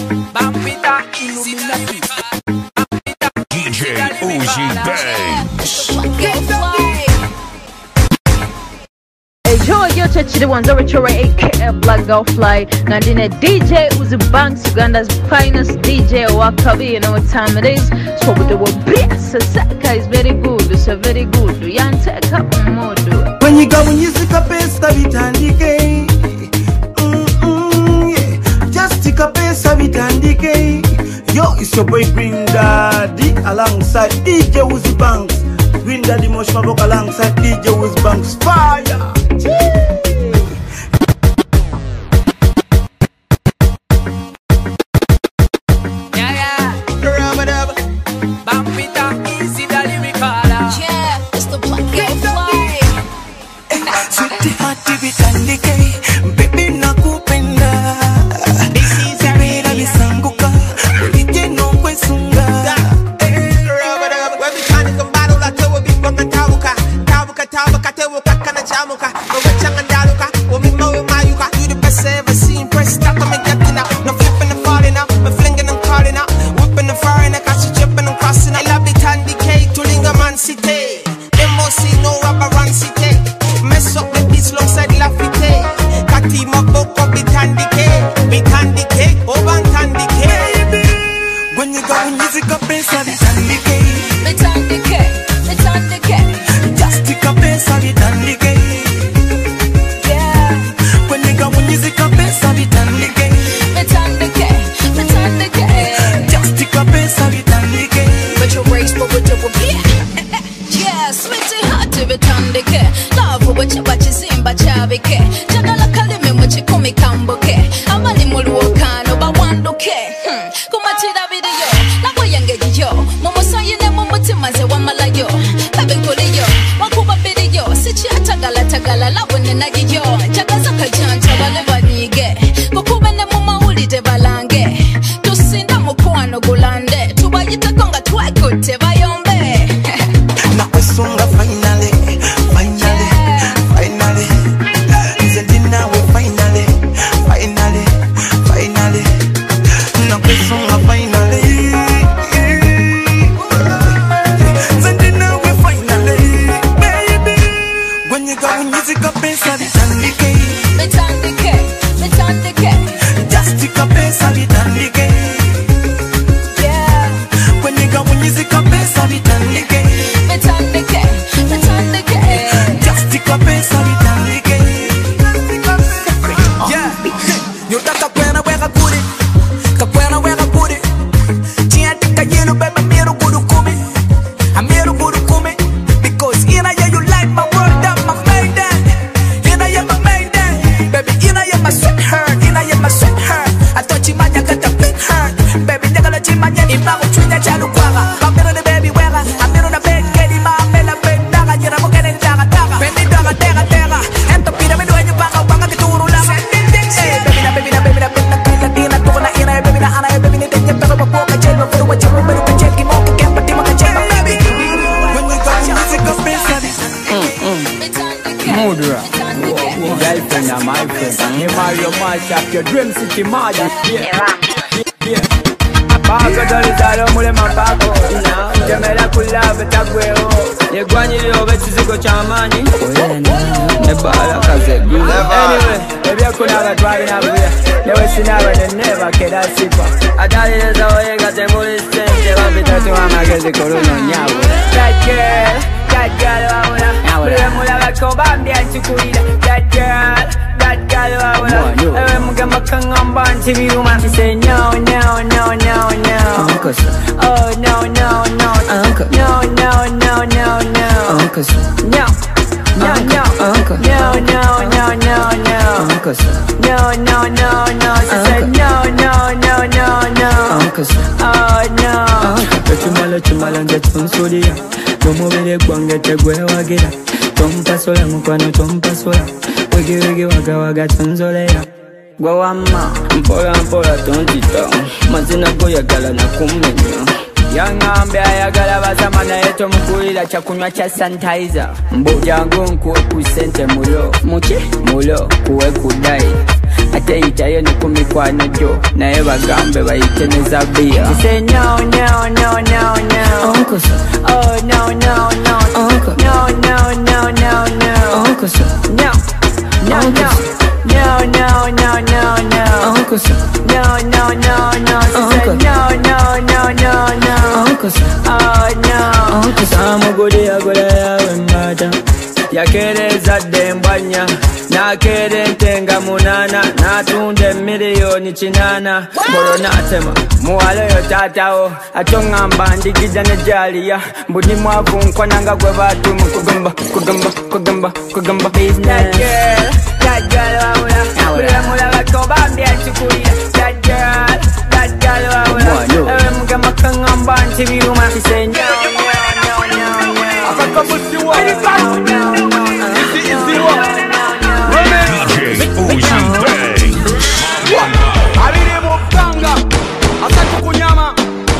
Bambita Illuminati. D J Uzi Banks. Yo, yo, chachiri wanza wachora A K A Black Girl Fly. Nandine D J Uzi Banks, Uganda's finest D J Wakabi. You know what time it is? So we do a bless. Saka is very good. It's a very good. You can't take up more. When you go, when you stick a best of it and decay. Mm-mm, yeah. Just stick a best of it and decay. Yo, it's your boy Green Daddy alongside D J Uzi Banks. Green Daddy Mosh Mavok alongside D J Uzi Banks. Fire! Your dream city magic, yeah, yeah. Paco Dolitaro mule mapako, Jamela kula betagweo. Yegwanyiro bechizigo chamani. Nebala kaze. Anyway, baby akuna driving up here. Never seen her and never get a sipa. Adali is away got the bullet stem. They want me to magazine corona nyawo. That girl, that girl wawula. Mule mula bakobambi anchukulira. That girl. That girl, I will have a makangamba and T V woman. She say no, no, no, no, no. Oh, no, no, no. No, no, no, no, no. No. No, no. No, no, no, no, no. No, no, no, no. She said no, no, no, no, no. Oh, no. Chumala, chumala, get some sodia. Como vele guanga te guewagira. Tompa sola, mukwano, tompa sola. Wigi wigi waga waga tunzolea. Gwa wama, mpola mpola tontita. Mazina goya gala na kumenya. Yangambe ayagala bazama na yeto mkulila chakunywa cha sanitizer. Mbojangu nkuwe kusente mulo. Muchi? Mulo kuwe kudai. ate yitayo ne ku mikwano gyo naye bagambe bayite ne zabbiya. Say no, no, no, no, no. Uncle sir. Oh, no, no, no. Uncle. No, no, no, no, no. Uncle sir. No, no, no. No, no, no, no, no. Uncle sir. No, no, no, no. Uncle. No, no, no, no, no. Uncle sir. Oh, no. Uncle sir. Amugudi agula yawe mbata. Yakereza dembanya. Nakere ntenga munana. Natunde miliyoni chinana. Borona atema. Muwale yo tatao. Atongamba ndigija ne jaliya. Mbudi mwavu nkwananga gwe batu mukugamba. Kugamba, kugamba, kugamba. Business. That girl, that girl wawula. Mula mula bakoba mbya chukulia. That girl, that girl wawula. Ewe mugamba kangamba ntibiruma. She say no, no, no, no, no. Akakamusiwa. No, no, no, no. Easy, easy one. D J Uzi Banks. Abiri mukanga asatu kunyama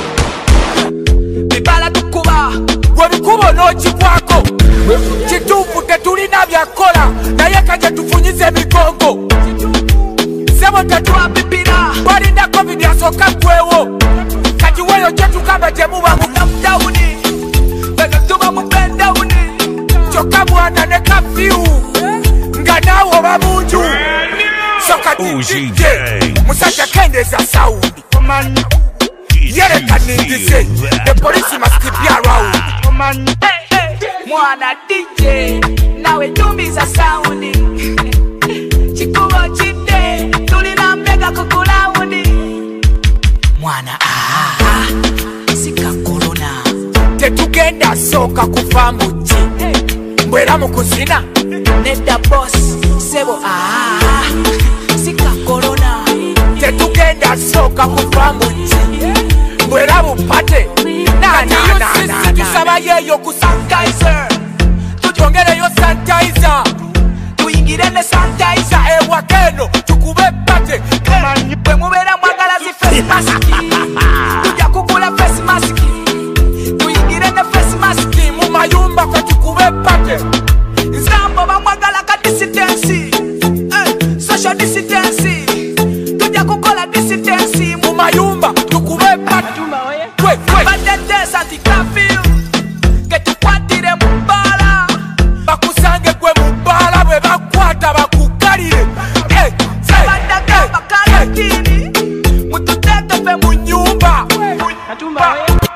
bibala tukuba webikubo nochi kwako kitufu tetulina byakola naye kaje tufunyize emigongo sebo tetwa bibira balinda covid yasoka kwewo kati weyo kyetukamba temuba mu lockdowni beno tuba mu bendowni kyokka mwana ne kafiu nga nawo bamunju Uzi Banks. Musajja kendeza sound Yereka ningise The police must be around Mwana D J Nawe tumiza sound Chikubo chide Tulina mbega kukulaundi Mwana ah Sika corona Tetugenda soka kufa muchi Mbwera mukuzina Neda boss Sebo ah Sika corona tetugenda soka kufa muchi mbwera bupate na na na na tusaba yeyo ku sanitizer tujongereyo sanitizer tuyingire ne sanitizer ewa keno tukube pate bwe mubera mwagala zi face mask tujja kugula face mask tuyingire ne face mask mu mayumba kwa tukube pate nzambo bamwagala ka distance social distance tujja kukola distance mu mayumba tukube patu kwe kwe badetesa tikafio ketukwatire mu bala bakusange kwe mu bala bwe bakwata bakukalire eh sabadaga bakalakini mututeke fe mu nyumba katumba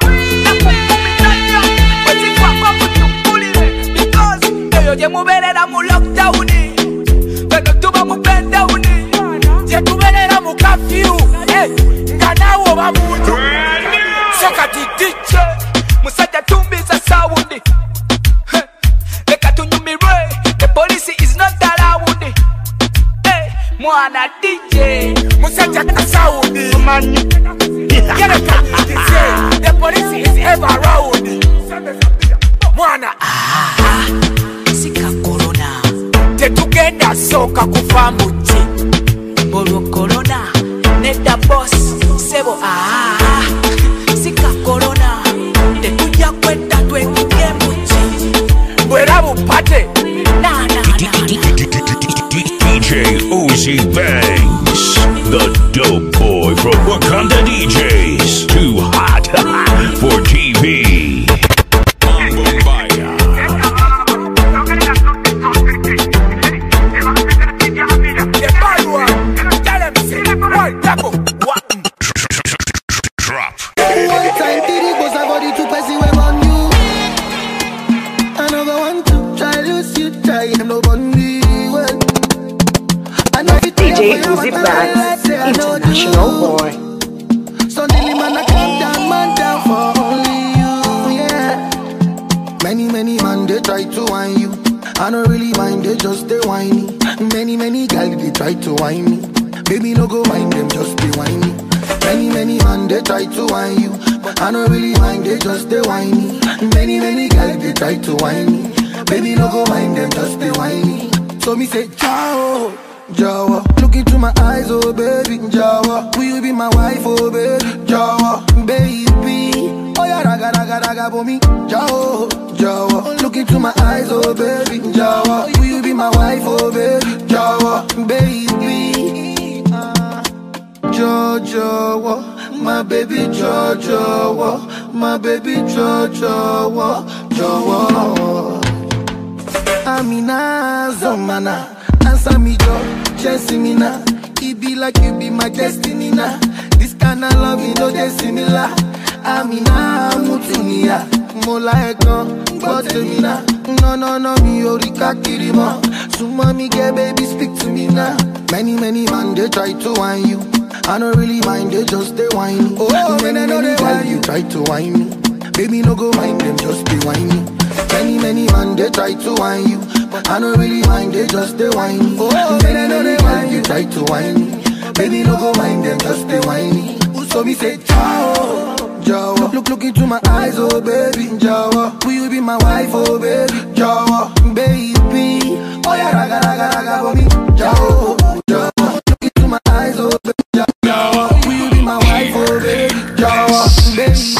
because eyo je muberera mu lockdown beno tuba mu bendowni Tuvelera mu curfew eh nganawo bamuntu soka D J musajja tumbiza sound leka tunyumirwe the police is not around eh mwana D J musajja ka sound man yereka D J the police is ever around mwana ah sika corona tetugenda soka kufa muchi Bolo corona, neda boss, sebo ah, sika corona, te tuya kwenda tuenguke muchi, mbwera bupate, na na na D J Uzi Banks, the dope boy from Wakanda D Js, too hot for T V. Drop. One time did it was I body to pass it on you. Another one to try lose you try him no bundy well. I know it D J Uzi Banks, international boy. Suddenly man I come down, man down for only you, yeah. Many many man they try to whine you. I don't really mind, they just they whiny. Many many girls they try to whine me. Baby no go mind them, just they whiny. Many, many man, they try to whine you, but I don't really mind, they just they whiny. Many, many guys, they try to whine me. Baby, no go mind them, just they whiny. So me say, ciao, Jawa. Look into my eyes, oh baby, Jawa. Will you be my wife, oh baby, Jawa, baby. Oh yeah, raga, raga, raga, for me, Jawa, Jawa. Look into my eyes, oh baby, Jawa. Will you be my wife, oh baby, Jawa, baby. Jojo, my baby Jojo, my baby Jojo, Jojo. Amina Zomana, answer me Jo, chasing me now. It be like you be my destiny now. This kind of love you know they similar. Amina Mutumia, Mola Ekon, Botemina. No, no, no, me Orika Kirima. So mommy get baby speak to me now. Many, many man they try to whine you. I don't really mind, they just they whine. Oh, many, many, many guys you try to whine me. Baby no go mind them, just they whine me. Many, many man they try to whine you. But I don't really mind, they just they whine. Oh, many, many guys you try to whine me. Baby no go mind them, just they whine me. So me say ciao, ciao. Look, look, look into my eyes, oh baby, ciao. Will you be my wife, oh baby, ciao, baby. Oh yeah, raga, raga, raga for me, ciao, ciao. Look into my eyes, oh baby, ciao. Will you be my wife, oh baby, ciao, baby.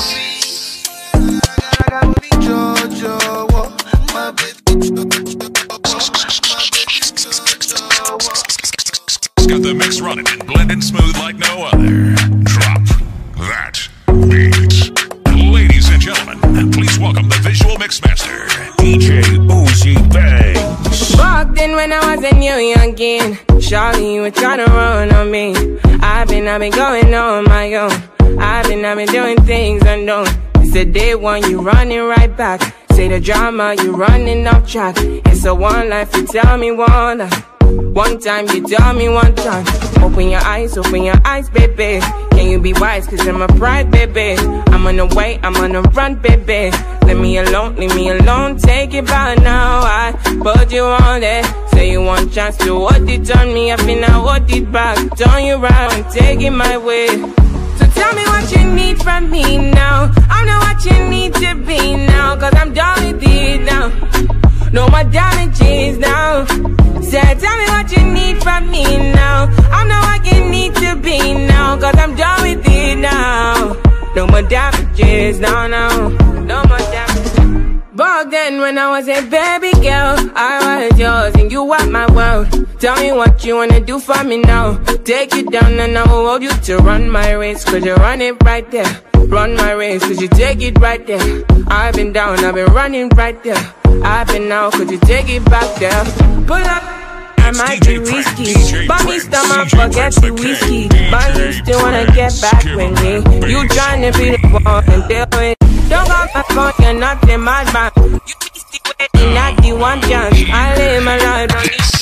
Got the mix running and blending smooth like no other. Drop that beat. Ladies and gentlemen, please welcome the visual mix master, D J Uzi Banks. Back then when I was a new youngin', shawty, you were trying to run on me. I've been, I've been going on my own. I've been, I've been doing things unknown. It's the day one, you running right back. Say the drama, you running off track. It's a one life, you tell me one life. One time, you tell me one time. Open your eyes, open your eyes, baby. Can you be wise, cause I'm a pride, baby. I'm on the way, I'm on the run, baby. Leave me alone, leave me alone. Take it by now, I put you on it. Say you want chance to hold it on me. I feel I hold it back. Turn you around, take it my way. So tell me what you need from me now. I know what you need to be now, cause I'm done with it now. No more damages now. Say, tell me what you need from me now. I know what you need to be now, cause I'm done with it now. No more damages, no, no. No more damages. Back then when I was a baby girl, I was yours and you were my world. Tell me what you wanna do for me now. Take you down and I will hold you to run my race, cause you run it right there. Run my race, cause you take it right there. I've been down, I've been running right there. I've been out, could you take it back there? Pull up, I might be risky. But me stomach, forget the whiskey. But you still wanna get back with me. You trying to be the one and deal with. Don't go back on, you're not the madman. You still waiting, not the one chance. I live my life on this.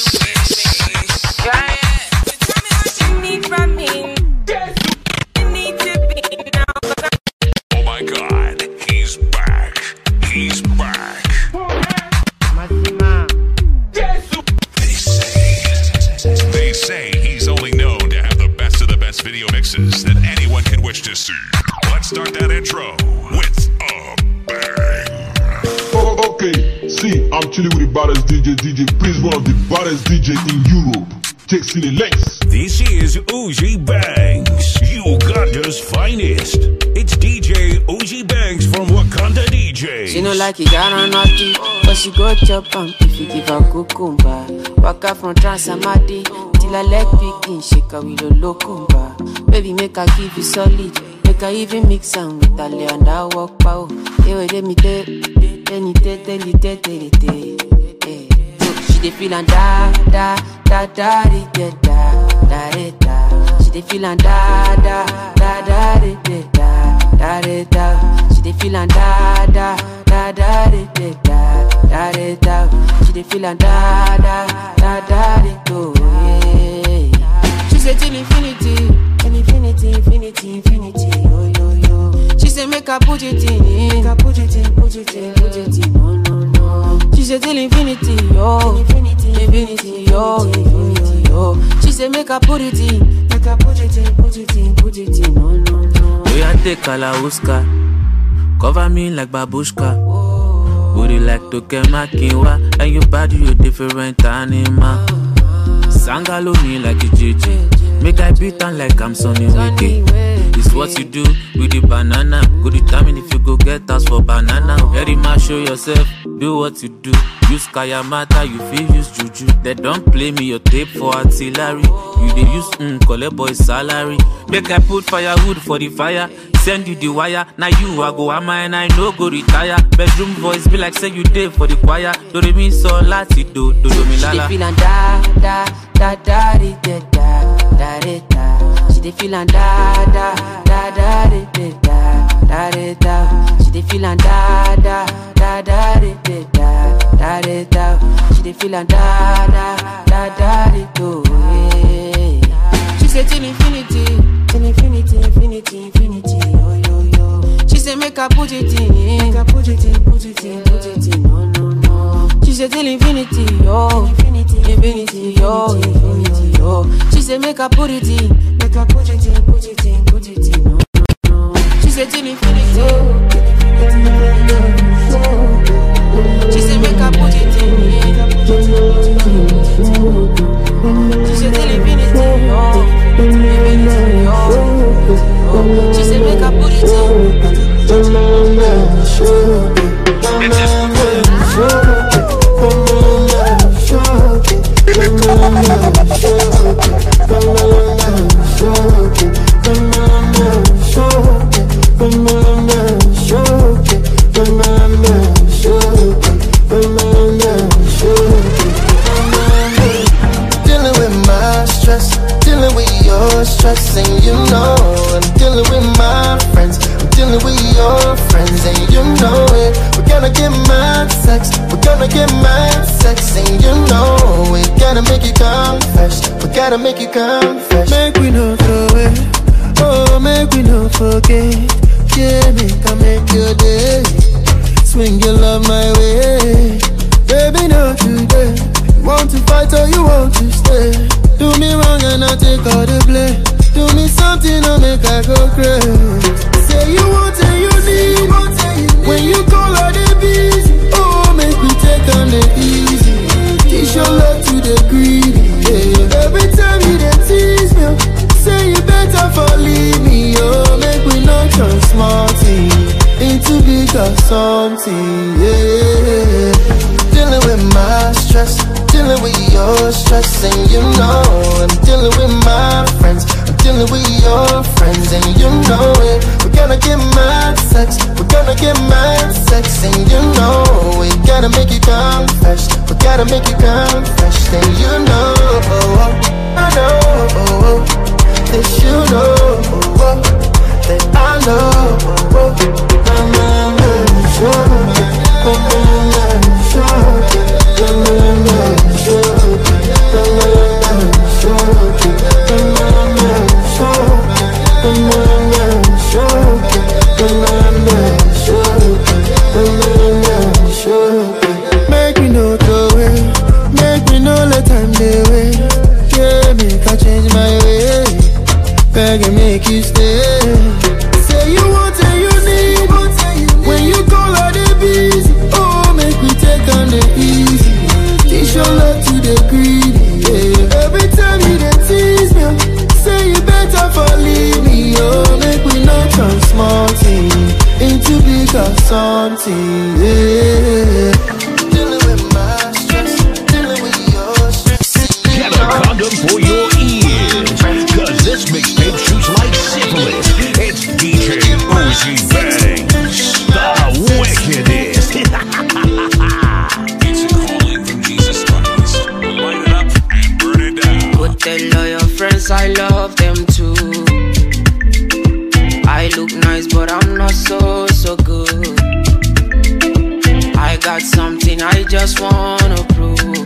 Yeah, yeah. So tell me what you need from me. You need to be now. Oh my God, he's back. He's back. They say he's only known to have the best of the best video mixes that anyone can wish to see. Let's start that intro with a bang. Oh, okay, see, I'm chilling with the baddest D J, D J Prince, one of the baddest D J in Europe. Take Cine Lex. This is Uzi Banks, Uganda's finest. It's D J Uzi Banks from Wakanda D J. She no like it, I don't know it, but she go chop and if you give her cucumber. Waka from Transamadi till I leg begin shake her with a locumba. Baby make her give you solid, make her even mix am with a lay and I walk pow. Hey, wait, let me tell, tell me tell, tell me tell, tell me tell. She dey feel and da da da da da da da da. She dey feel and da da da da da da da da. She dey feel and da da da da da da da da. She dey feel and da da da da da. She say till infinity, infinity, infinity, infinity. Yo yo yo. She say make her put it in, make her put it in, put it in, put it in. No no no. She say till infinity, yo, infinity, infinity, yo, infinity, yo. She say make her put it in, make her put it in, put it in, put it in. No no no. We a take Kalauska, cover me like babushka. Would you like to get my kinwa? And your body you different animal. Sangalo me like a J J. Make I beat on like I'm Sonny Wiki. It's what you do with the banana. Go determine if you go get us for banana. Very much show yourself, do what you do. Use Kayamata, you feel use Juju. They don't play me your tape for artillery. You they use mm, collect boy salary. Make I put firewood for the fire. Send you the wire. Now you I go ama and I no go retire. Bedroom voice be like say you did for the choir. Do re mi so lati do do do mi lala. She dey feelin' da da da da di da da da da. She dey feelin' da da da da di da da da da. She dey feelin' da da da da di da da da da. She dey feelin' da da da da di do. She say till infinity, till infinity, infinity, infinity. Oh yo yo. She say make I put it in, make I put it in, put it in, put it in. No no no. She say till infinity, oh infinity, infinity, oh infinity, oh. She say make I put it in, make I put it in, put it in, put it in. No no no. She say till infinity, oh infinity. She say make I put it in, make I put it in, put it in, put it in. She say till infinity, oh infinity, oh. She say make I put it in. Dealing with my stress, dealing with your stress, and you know I'm dealing with my friends. I'm dealing with your friends, and you know it. We're gonna get mad sex, we're gonna get mad sex, and you know we gotta make you confess. We gotta make you confess. Make we no throw it, oh make we no forget. Yeah, make I make your day. Swing your love my way, baby not today. You want to fight or you want to stay? Do me wrong and I take all the blame. Do me something or make I go crazy. Say you want and you need. When you call her they busy. Oh, make me take on the easy. Teach your love to the greedy. Yeah. Every time you they tease me, say you better for leave me. Oh, make me not turn small thing into big or something. Yeah. Dealing with my stress, dealing with your stress, and you know I'm dealing with my friends. I'm dealing with your friends, and you know it. We're gonna get mad sex, we're gonna get mad sex, and you know we gotta make you confess. We gotta make you confess, and you know, oh, oh, I know, oh, oh, that you know, oh, oh, that I know, oh, oh, I'm not sure, I'm not sure. Make me know the way, make me know the time they wait. Yeah, make I change my way, beg and make you stay. Say you want and you need. When you call her they busy. Oh, make me take on the easy. Teach your love to the greedy. Yeah. Every time you they tease me, say you better for leave me. Oh, make me not turn small thing into big or something. Yeah. Dealing with my stress, dealing with your stress. Get a condom for your ears, cause this mixtape shoots like syphilis. It's D J Uzi Banks, the wickedest. It's a calling from Jesus Christ. Light it up and burn it down. Go tell all your friends I love them too. I look nice but I'm not so, so good. I got something I just wanna prove.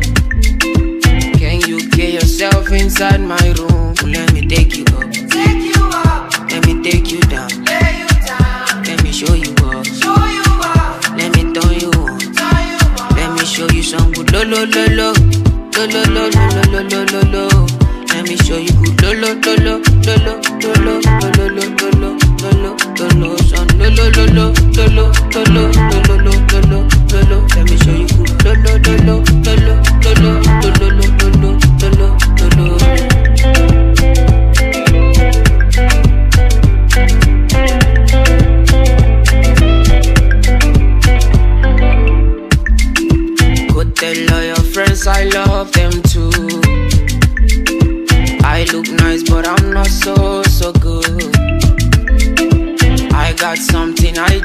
Can you get yourself inside my room? Let me take you up. Take you up. Let me take you down. Lay you down. Let me show you up. Show you up. Let me turn you on. Turn you on. Let me show you some good lo lo lo lo. Lo lo lo lo lo lo lo lo. Let me show you good lo lo lo lo lo lo lo lo lo lo lo lo lo lo lo son lo lo lo lo lo lo lo lo lo lo lo lo lo. Let me show you good lo lo lo lo lo lo lo lo lo lo lo lo lo lo.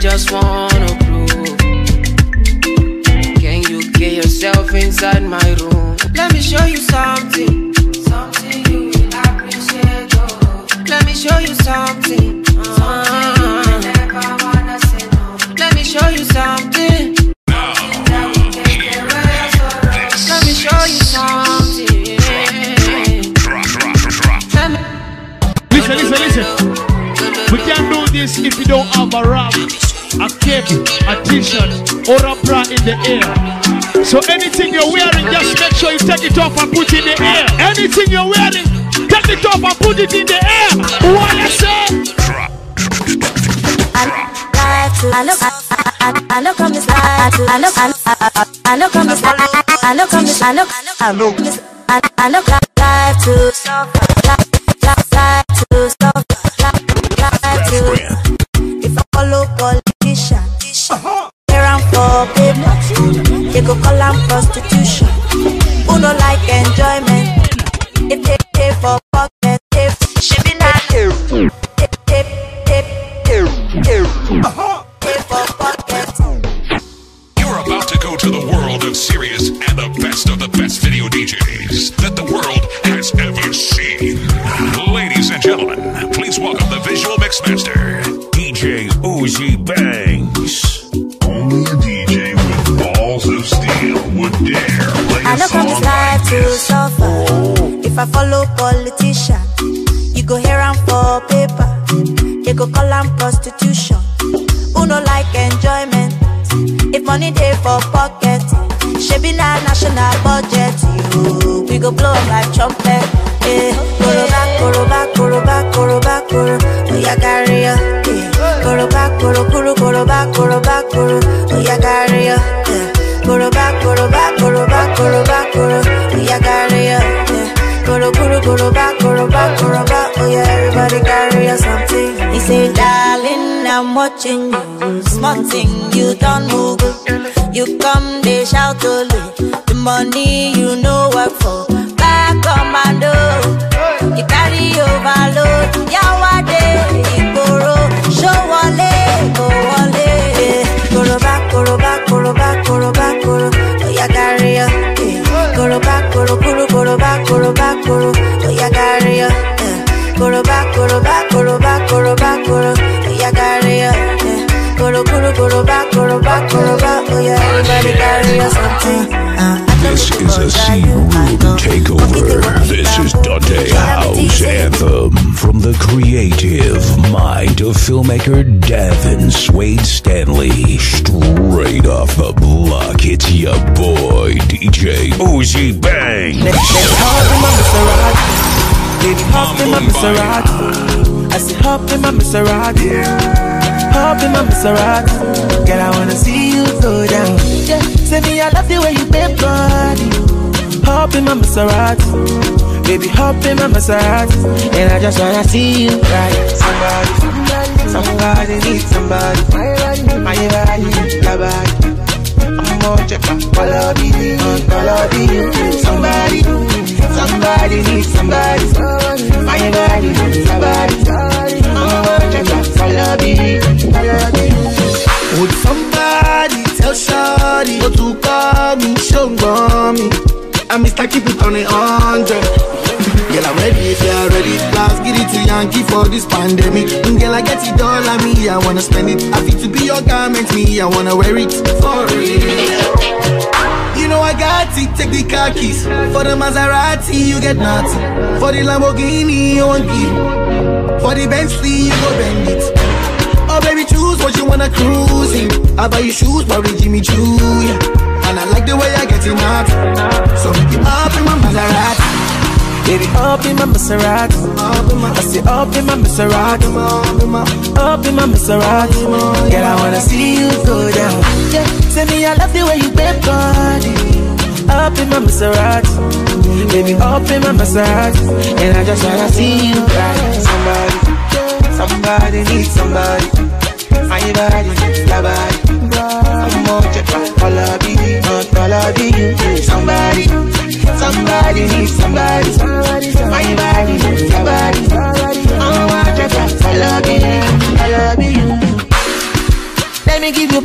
just wanna prove. Can you get yourself inside my room? Let me show you something, something you will appreciate. Oh. Let me show you something, something you will never wanna say no. Let me show you something. Let me show you something. Listen, listen, listen. We can't do this if you don't have a rap, a cape, a t-shirt, or a bra in the air. So anything you're wearing, just make sure you take it off and put it in the air. Anything you're wearing, take it off and put it in the air. What you say? I look, I look on this life. I look, I look on this life. I look on this, I look, I look, I look life to suffer, life to suffer, life to. If I follow politician, here I'm for payment. They go call them prostitution. Who don't like enjoyment? If they pay for pocket, if she be not here, tip, tip, tip, here, here. You're about to go to the world of serious and the best of the best video D Js that the world has ever seen. Ladies and gentlemen, please welcome the visual mixmaster, D J Uzi Banks. Only a D J with balls of steel would dare play I a know come song this life like to this. suffer. If I follow politician, you go hear am for paper. They go call am prostitution. Who no like enjoyment? If money dey for pocket, she be na national budget. You, we go blow up like trumpet. Eh, koroba, koroba, koroba, koroba, koro. Oh yeah, carry ya. Eh, koroba, koro, koro, koroba, koroba, koro. Oh yeah, carry ya. Eh, koroba, koroba, koroba, koroba, koro. Oh yeah, carry ya. Eh, koro, koro, koroba, koroba, koroba. Oh yeah, everybody carry ya something. He say, darling, I'm watching you. Small thing, you don't move. You come, they shout only. The money you know work for. Back commando. You carry overload. Yawade, Ikoro. Show wale, go wale. Koroba, koroba, koroba, koroba, koro. Oh yeah, carry ya. Koroba, koro, koro, koroba, koroba, koro. Oh yeah, carry ya. Koroba, koroba, koroba, koroba, koro. Oh yeah, carry ya. Koro, koro, koroba, koroba, koroba. Oh yeah, everybody carry ya something. This is a C-Room takeover. This is Dante House Anthem from the creative mind of filmmaker Davin Swade Stanley. Straight off the block, it's your boy D J Uzi Banks. Let's hop in my Maserati, baby, hop in my Maserati. I say hop in my Maserati, hop in my Maserati. Girl, I wanna see you go down. Yeah, say me I love the way you bend body. Hop in my Maserati, baby, hop in my Maserati. And I just wanna see you right. Somebody, somebody needs somebody. My body, your body. I'm gonna check my quality, quality. Somebody, somebody needs somebody. My body, your body. I'm gonna check my quality, quality. Would somebody tell Shawty what to call me, show me? I miss like keep it on a hundred. Girl, I'm ready if you're ready. Last get it to Yankee for this pandemic. Girl, I get it all on me, I wanna spend it. I feel to be your garment, me, I wanna wear it for real. You know I got it, take the car keys. For the Maserati, you get nothing. For the Lamborghini, you won't give. For the Bentley, you go bend it. Oh baby, choose what you wanna cruise in. I buy you shoes, probably Jimmy Choo, yeah. And I like the way I get it out. So make it up in my Maserati. Baby, up in my Maserati. I say up in my Maserati. Up in my Maserati. Girl, I wanna see you go down. Yeah, say me I love the way you bend body. Up in my Maserati. Baby, up in my Maserati. And I just wanna see you right. Somebody, somebody needs somebody. My body, your body. I'm gonna check my quality, quality. Somebody, somebody needs somebody. My body, your body. I'm gonna check my quality, quality.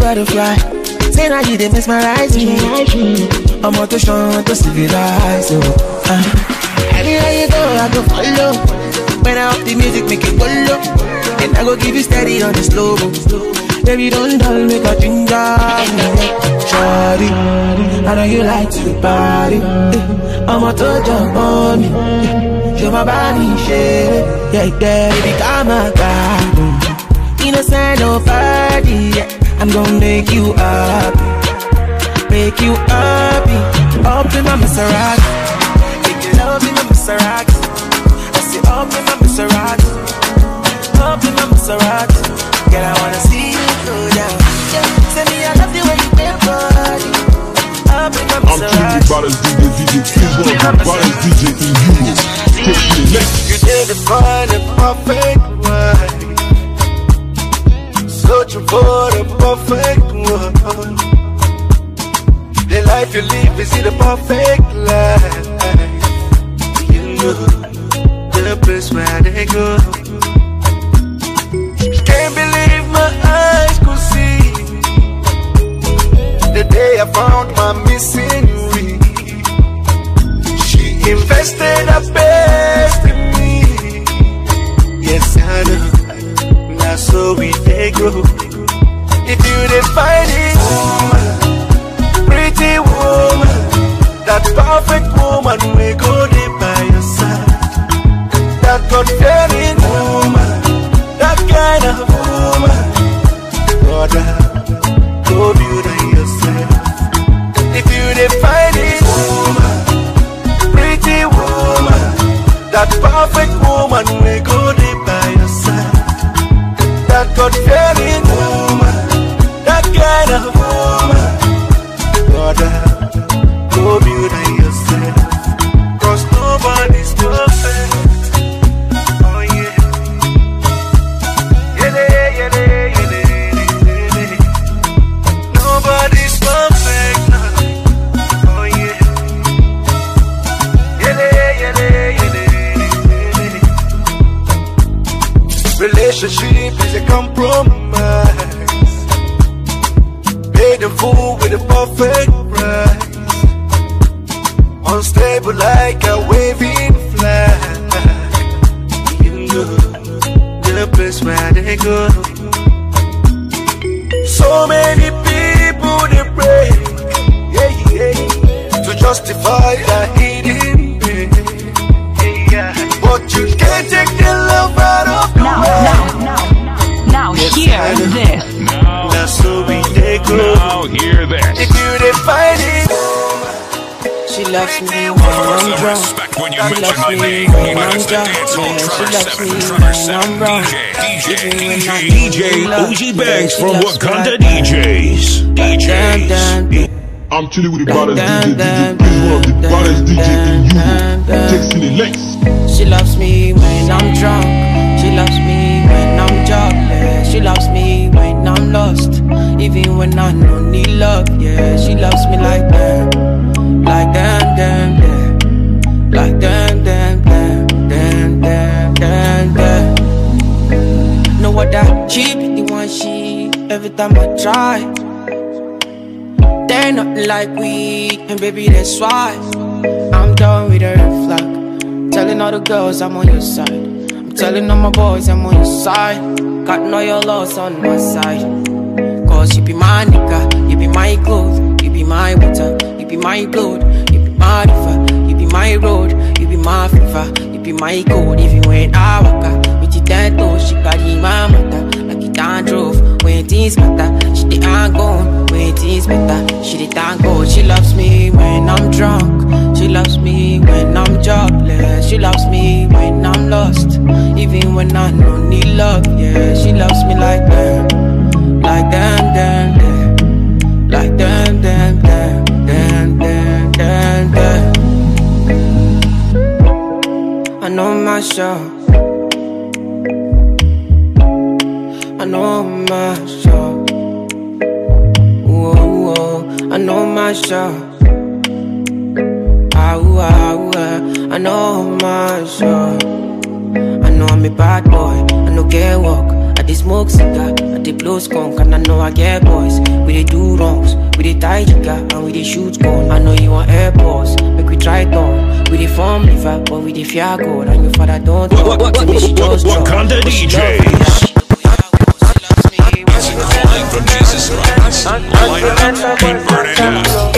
butterfly. Say now you they mesmerize me. I'm out to show to civilize you. Uh. Anywhere you go, I go follow. When I up the music, make it go low. And I go give you steady on the slow. Baby, don't dull, make a ginger. Shawty, I know you like to party. I'm out to jump on me. Show my body, shit. Yeah, yeah, baby, come on, God. Innocent, nobody. Yeah. I'm gonna make you happy, make you happy. Up in my Maserati, make you love in my Maserati. I say up in my Maserati, up in my Maserati. Girl, I wanna see you go down. Yeah. Say me I love the way you play body. Up in my Maserati. I'm T V D J, D J. Please welcome the baddest D J in Europe. Take me next. You did the fine and perfect one. Searching for the perfect one. The life you live is the perfect life. You know the place where they go. Can't believe my eyes could see the day I found my missing ring. She invested her best in me. Yes, I know. That's so we they grow. If you define it, woman, pretty woman, that perfect woman we go there by your side. That God-fearing woman, that kind of woman, brother, go build on yourself. If you define it, woman, pretty woman, that perfect woman we go there by your side. That God-fearing woman, that kind of woman, brother, go build on yourself. Cause nobody's perfect. Oh yeah. Yeah, yeah, yeah, yeah, yeah. Nobody's perfect now. Oh yeah. Yeah, yeah, yeah, yeah, yeah. Relationship is a compromise. Pay the fool with a perfect price. Unstable like a waving flag. You know the place where they go. So many people they break, yeah, yeah, to justify their hidden pain. Yeah, but you can't take the love out of the now, way. now, now, now, yes, hear this. Now, that's so we they go. Now hear this. If you define it, she loves me when I'm drunk. She loves me when I'm drunk. She loves me when I'm wrong. D J Uzi Banks from Wakanda D Js. D Js. I'm chilling with the baddest D J. D J is one of the baddest D J in Europe. Takes in the legs. She loves me when I'm drunk. She loves me when I'm jobless. She loves me when I'm lost. Even when I don't need love, yeah. She loves me like that. Like damn, damn, damn. Like damn, damn, damn. Damn, damn, damn, damn. Know what that cheap, the one she. Every time I try, they're not like we. And baby, that's why I'm done with the red flag. Telling all the girls I'm on your side. I'm telling all my boys I'm on your side. Got know your loss on my side. Cause you be my nigga, you be my clothes, you be my water, you be my blood, you be my river, you be my road, you be my fever, you be my code. Even when I walk out, with your dead toes, she carry my mother, like it done drove. When things matter, she the ain't gone. When things better, she the thank God. She loves me when I'm drunk, she loves me when I'm jobless. She loves me when I'm lost, even when I don't need love, yeah. She loves me like that. Like damn, damn, damn. Like damn, damn, damn. Damn, damn, damn, damn. I know my show. I know my show. Whoa, whoa. I know my show. Ah, ah, ah. I know my show. I know I'm a bad boy. I know get walk. I dey smoke cigar, I dey blow skunk, and I know I get boys. We dey do wrongs, we dey tie jigger, and we dey shoot gun. I know you want airports, make we try it on. We dey form liver, but we dey fear God, and your father don't talk. To me she just drop, Wakanda D Js. From Jesus Christ, light up and burn it out.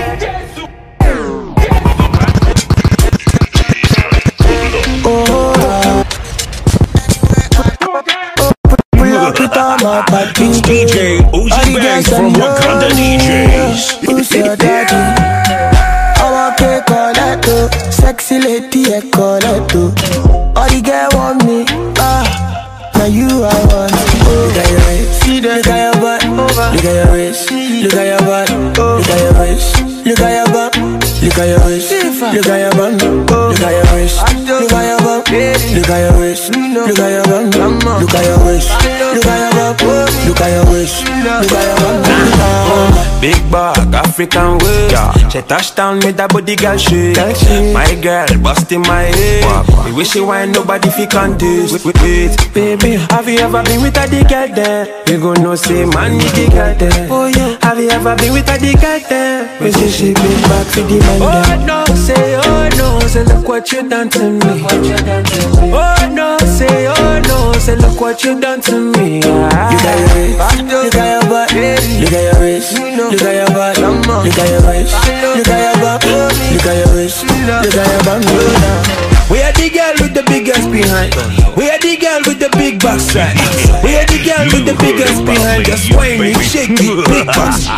It's D J Uzi Banks from Wakanda D Js. Who's your daddy? I want to call it, sexy lady, I call it. All the girl want me, ah, now you I want. Look at your waist, look at your butt, look at your waist, look at your butt, look at your waist, look at your butt, look at your waist, look at your butt, look at your waist, look at your butt, look at your waist, look at your butt, look at your waist, look at your butt, look at your waist, look at your butt. Big bag, African waist. She touchdown with that body girl shake. My girl busting my head. We wish she wine nobody fi contest. Wait, wait, baby, have you ever been with a the girl there? You gon' know say man need the girl there. Oh yeah. Have you ever been with a the girl there? We say she bring back for the man there. Oh no, say oh no, say look what you done to me. Oh no, say oh no, say look what you done to me. Ah. Look at your waist, look at your butt, look at your waist, look at your butt, look at your waist, look at your butt, look at your waist, look at your butt. We are the girl with the biggest behind. We are the girl with the big backside. We are the girl with the biggest behind. Just whine it, shake it, big bass.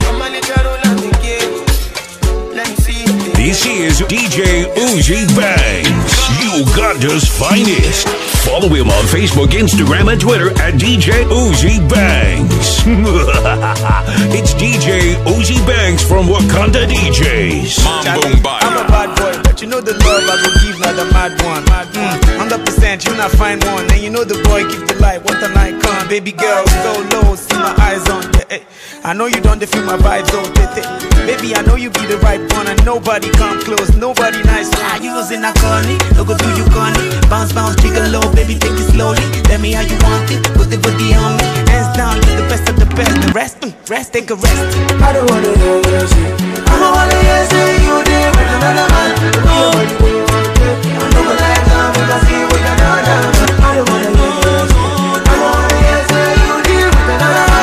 This is D J Uzi Banks, Uganda's finest. Follow him on Facebook, Instagram, and Twitter at D J Uzi Banks. It's D J Uzi Banks from Wakanda D Js. I'm a bad boy, but you know the love I go give not the mad one. Mm, one hundred percent you not find one, and you know the boy give the light. What an icon, baby girl, go low, see my eyes on. Yeah, I know you don't feel my vibes, oh, baby, I know you be the right one, and nobody come close, nobody nice. I use in a corny, no go do you corny. Bounce, bounce, jiggle low, baby, take it slowly. Tell me how you want it, put the booty on me. Hands down, you're the best of the best. The rest, mm, rest, take a rest. I don't wanna hear you say, I don't wanna hear say you did with another man. Oh, I'm not gonna let down because you with another man. I don't wanna hear you say, I don't wanna hear say you did with another man.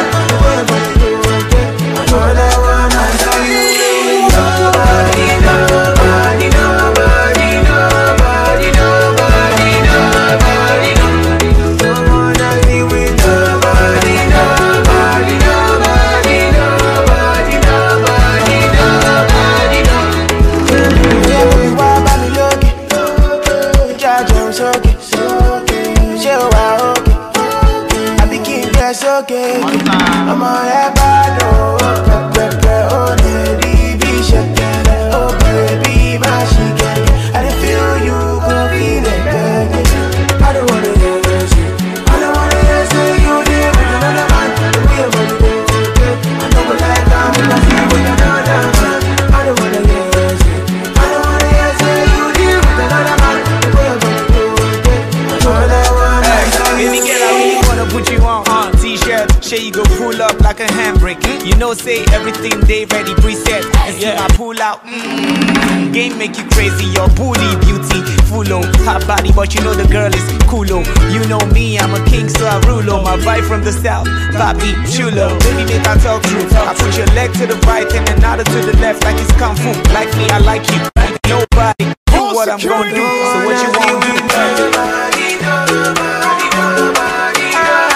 Another one, I saw you with nobody, nobody, nobody, nobody, nobody, nobody, nobody. Don't wanna be with nobody, nobody, nobody, nobody, nobody, nobody, nobody. Yeah, we walk by me looking, judge I'm soaking, soaking. Show I okay, I be king, yes okay. I'm a head bad, oh, pepe, oh, lady, be shaking, oh, baby, my shaking. I didn't feel you, go feel it, baby. I don't wanna hear you say, I don't wanna hear say you did with another man. We are gonna do it, I know what I got, I see with another man. I don't wanna hear you say, I don't wanna hear say you did with another man. We are gonna do it, another one. Baby girl, I really wanna put you on, on t-shirt. Shit, you go pull up like a handbrake. You know, say everything they ready preset. And see I pull out. Mm, game make you crazy. Your booty beauty full on hot body, but you know the girl is cool on. You know me, I'm a king, so I rule on. My vibe from the south, Papi chulo. Baby, make I talk true. I put your leg to the right and another to the left, like it's kung fu. Like me, I like you. Like nobody do what I'm gonna do. So what you want to do? Nobody, nobody, nobody,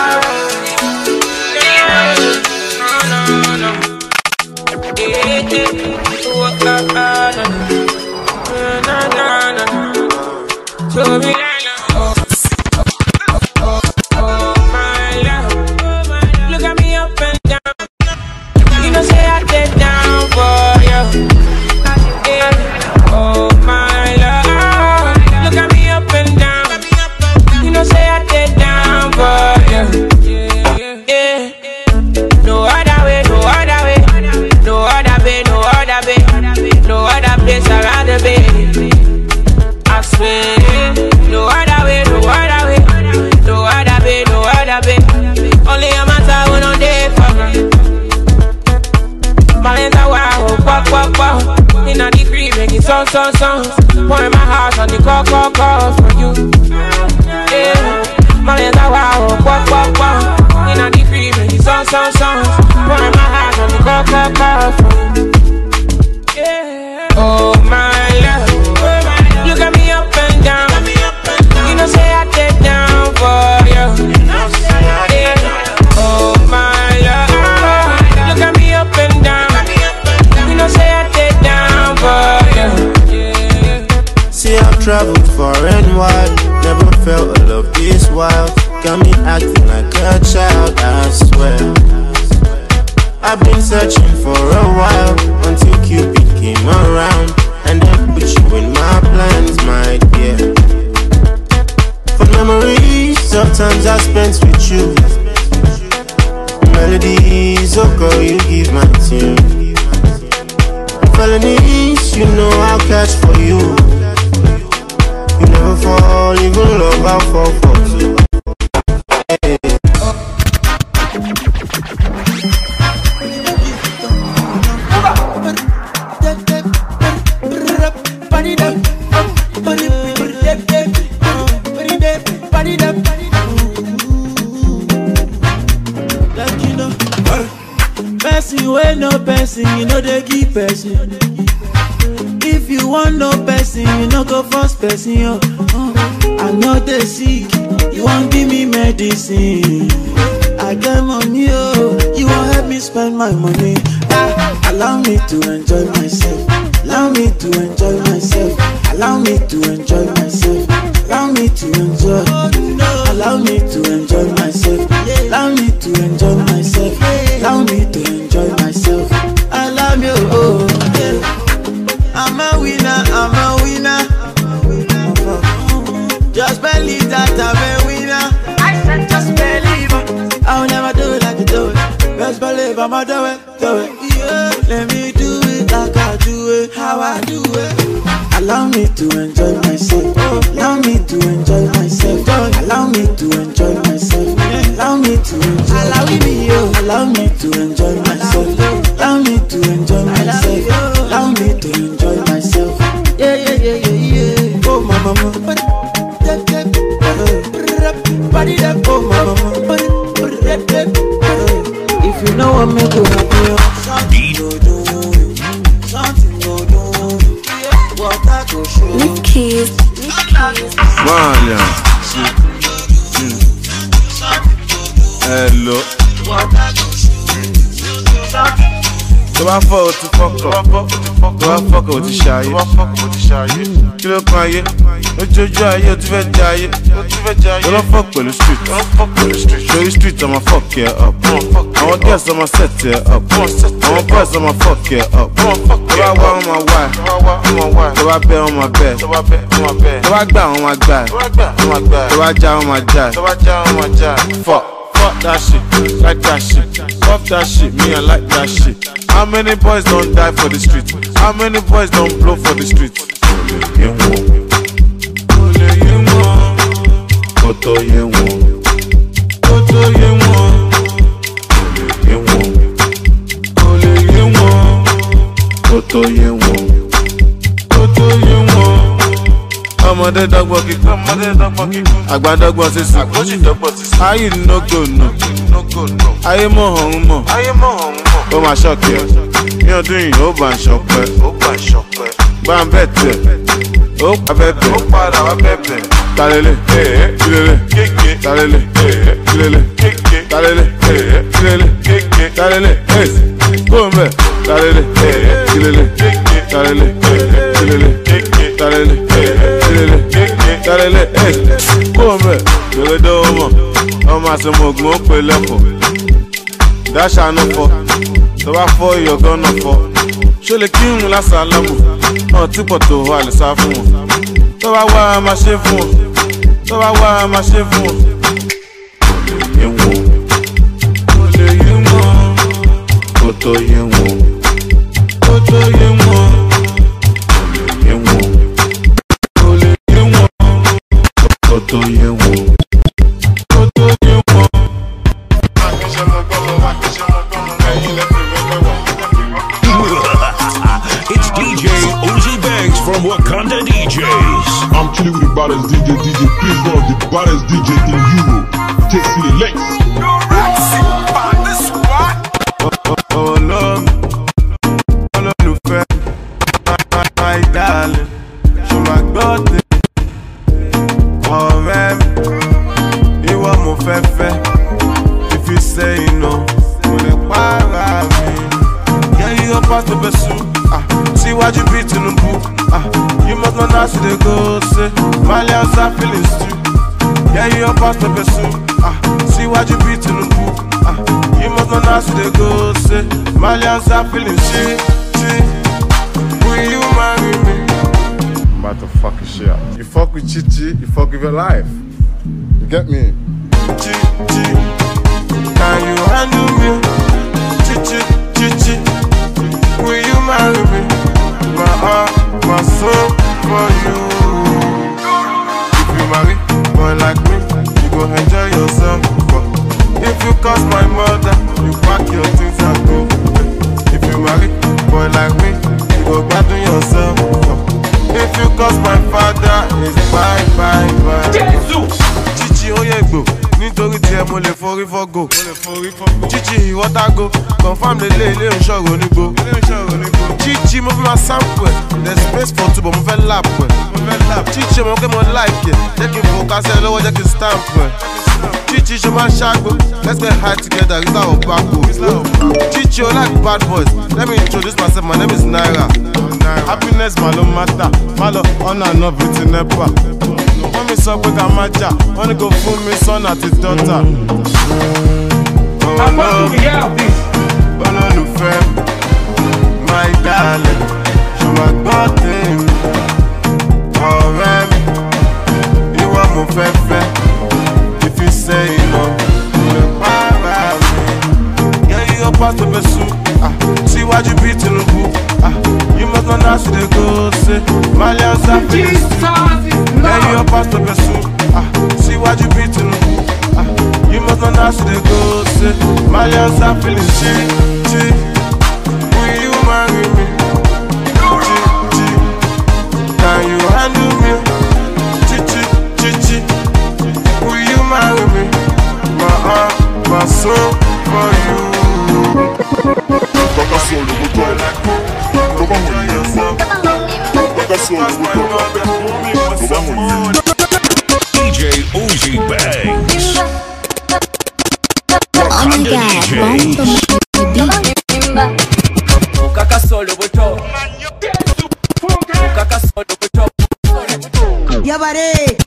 Look at me up and down. You know, say I get down for you. Oh my love, look at me up and down. sun, sun. Pouring my heart on the call, call, call for you. Yeah, money is a wow, walk, walk, walk. In a the crib, and the sun, sun, sun. Pouring my heart on the call, call, call for you. Yeah. Oh my love, you got me up and down. You know say I take down for you. Yeah. Oh my love, you got me up and down. You know say I take down for you. Yeah. See I've traveled far and wide, never felt a love this wild. Got me acting like a child, I swear. I've been searching for a while until Cupid came around and then put you in my plans, my dear. For memories of times I spent with you, melodies, oh girl, you give my tune. Felonies, you know I'll catch for you. You never fall, even love, I'll fall for two. Hey. Person wey no person, you know they give person. If you want no person, you no go first person. Yo. Uh, I know they sick, you won't give me medicine. I get money, oh, you won't help me spend my money. Ah, allow me to enjoy myself. Allow me to enjoy myself. Allow me to enjoy myself. Allow me to enjoy. Allow me to enjoy myself. Allow me to enjoy myself. Allow me to enjoy myself. I love you, oh yeah. I'm a winner, I'm a winner. Just believe that I'm a winner. I said just believe. I'll never do it like you do it. Best believe I'ma do it, do it. Yeah, let me do it like I do it, how I do it. Allow me to enjoy myself. Allow me to enjoy myself. Allow me to enjoy myself. Allow me to enjoy. Allow me, yo. Allow me to enjoy myself. Allow me to enjoy myself. Allow me to enjoy myself. Yeah, yeah, yeah, yeah, yeah. Oh, my mama. Oh, my mama. If you know what me go happy, something go do, something go do. What I go show. Nick Keys. Manya. Hello. Tó bá fọ́ o ti fọ́kọ̀, tó bá fọ́kọ̀ o ti ṣayé. Kí ló kan ayé? Lójoojú ayé o ti fẹ́ jẹ ayé. Tó lọ fọ́ pẹ̀lú street. Lórí street ọmọ fuck ẹ up. Àwọn girls ọmọ set ẹ up. Àwọn boys ọmọ fuck ẹ up. Tó bá wá ọmọ wá. Tó bá bẹ́ ọmọ bẹ́. Tó bá gbà ọmọ gbà. Tó bá já ọmọ já. Fuck. Fuck that shit, like that shit. Fuck that shit, me I like that shit. How many boys don't die for the street? How many boys don't blow for the street? Koto yewo, koto yewo, yewo, kole yewo, koto yewo, koto yewo. Ọmọdé dọ́gbọ́n kíkún, ọmọdé dọ́gbọ́n kíkún, àgbà dọ́gbọ́n sísun, àgbójì dọ́gbọ́n sísun. Ayé nógò nù, ayé mọ̀ ọ̀hún mọ̀, ayé mọ̀ ọ̀hún mọ̀. Ó máa ṣọ́ọ̀kì ẹ̀, ní ọdún yìí ó bá ń ṣọpẹ́, ó bá ń ṣọpẹ́. Bá ń bẹ̀ tẹ̀, ó pa bẹ̀bẹ̀, ó padà wá bẹ̀bẹ̀. Talele, kílele, kéèké, talele, kílele, kéèké, talele, kílele, kéèké, talele, kóńbẹ̀, talele, kílele, kéèké, talele, kílele, kéèké, talele, kílele, kéèké, talele, kóńbẹ̀, kílele dọ́wọ́mọ̀, ọmọ àsomọ̀gùn ó pè lẹ́fọ̀, dáṣà ló fọ́, tó bá fọ́ ìyọ̀gán náà fọ́, ṣó lè kírun lásàlámù, náà tí pọ̀ tó wà lè sá fún wọn, tó bá wá a máa ṣe fún wọn, tó bá wá a máa ṣe fún wọn. Yé wọn, kò lè yé wọn, kò tó yé wọn, kò tó yé wọn, yé wọn, kò lè yé wọn, kò tó yé wọn, kò tó yé wọn. It's D J Uzi Banks from I'm chilling with the baddest D J, D J Prince, one of the baddest D J in Europe. Takes to the legs. Oh Lord, oh Lord, look fair, my darling, show my God, oh man, you want more fair, if you say no, when it para me, yeah, you up past the pursue, ah, see what you beat in the book, ah, you must not ask you to go, say, my lips are feeling stew, yeah, you up past the pursue, ah, see what you beat in the book, ah, you must not ask you to go, say, my lips are feeling shit, shit, will you marry me? I'm about to fuck your shit up. You fuck with Chichi, you fuck with your life. You get me? Chichi, can you handle me? Chichi, Chichi, will you marry me? My heart, my soul for you. If you marry boy like me, you go enjoy yourself. If you cause my mother, you pack your things and go. If you marry boy like me, you go battle yourself. If you cause my father, it's bye bye bye. Jesus! Chichi oyegbo, nítorí tí ẹ mo lè forí fọ́gò. Chichi water go, confirm the lay lay on ṣọ́rọ̀ onígbó. Chichi mo fi ma sample ẹ̀, there's space for two but mo fẹ́ lap ẹ̀. Chichi mo kẹ́ mo like ẹ̀, jẹ́ kí n fò kásẹ̀ lọ́wọ́ jẹ́ kí n stamp ẹ̀. Chichi ṣe ma ṣàgbó, let's get high together, it's our backbone. Chichi o like bad boys, let me introduce myself, my name is Naira. Happiness malo matter, malo honor and love with nepa. Wọ́n mi sọ pé ká má jà, wọ́n ní kò fún mi son àti daughter. Olólùfẹ́, my darling, ṣo ma gbọ́ tèmi? Ọ̀rẹ́ mi, ìwọ mo fẹ́ fẹ́. If you say no, lè para mi. Yeah, you up past the pursue, ah, see what you beat in the book, ah. You must not ask you to go, say, my lips are feeling stew. Yeah, you up past the pursue, ah, see what you beat in the book, ah. You must not ask you to go, say, my lips are feeling cheap, cheap. Will you marry me? Cheap, cheap. Can you handle me? Cheap, cheap, cheap, cheap. Will you marry me? My heart, my soul for you. D J Uzi Banks. Oh my God, Kaka solo buto. Kaka solo buto. Yabare.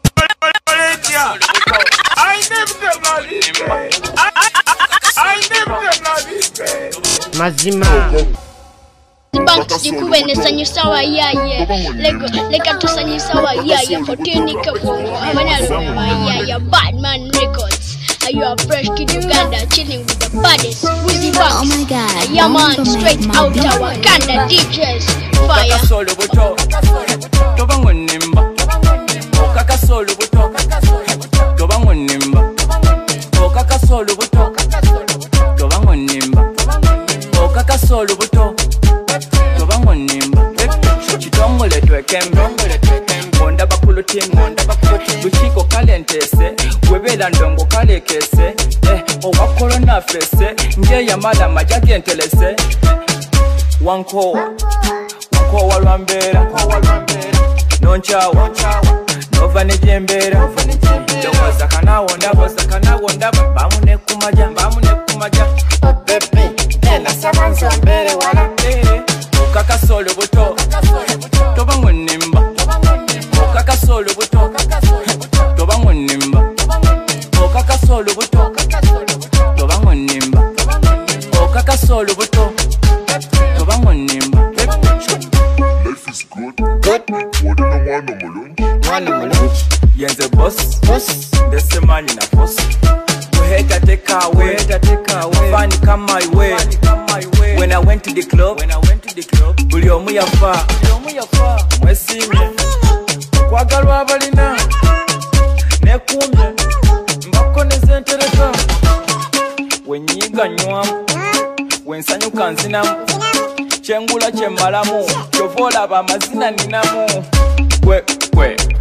I never done this. I never done this. Mazima. Banks dikuwenesanya sawa yaye lego leka tusanya sawa yaye fotini kabongo abanaloma yaye Badman Records. Are you a fresh kid Uganda chilling with the baddest Uzi Banks? Oh my God, yeah man, straight out of Wakanda D Js fire. Kaka solo buto. Toba ngonimba. Kaka solo buto. Toba ngonimba. Kaka solo buto. Toba ngonimba. Kaka solo buto. Toba ngonimba. Chitongole twekembe. Monda bakulu team, monda bakulu team. Buchiko kalentese, webela ndongo kalekese. Eh, owakolo na fese, nje yamala majage entelese. Wankowa, wankowa lwambera, nonchawa, nova nejembera. Ndokoza kanawo ndabo, zakanawo ndabo. Bamune kumaja, bamune kumaja. Bebe, ena sabanzo mbere wala. Kaka solo buto, toba ngonimba. Kaka solo buto, toba ngonimba. Kaka solo buto, toba ngonimba. Kaka solo buto, toba ngonimba. Life is good. Good. What do you want no more? One more. Yenze boss, boss. Dese mani na boss. Uheka take away, take away. Funny come my way. When I went to the club, when I went to the club, buli omu yafa, buli omu yafa. Mwesimye, kwagalwa abalina, nekumye, mbako nezentereka. Wenyiga nywamu, wensanyuka nzinamu, kyengula kyemmalamu, kyovola abamazina ninamu. Kwe, kwe,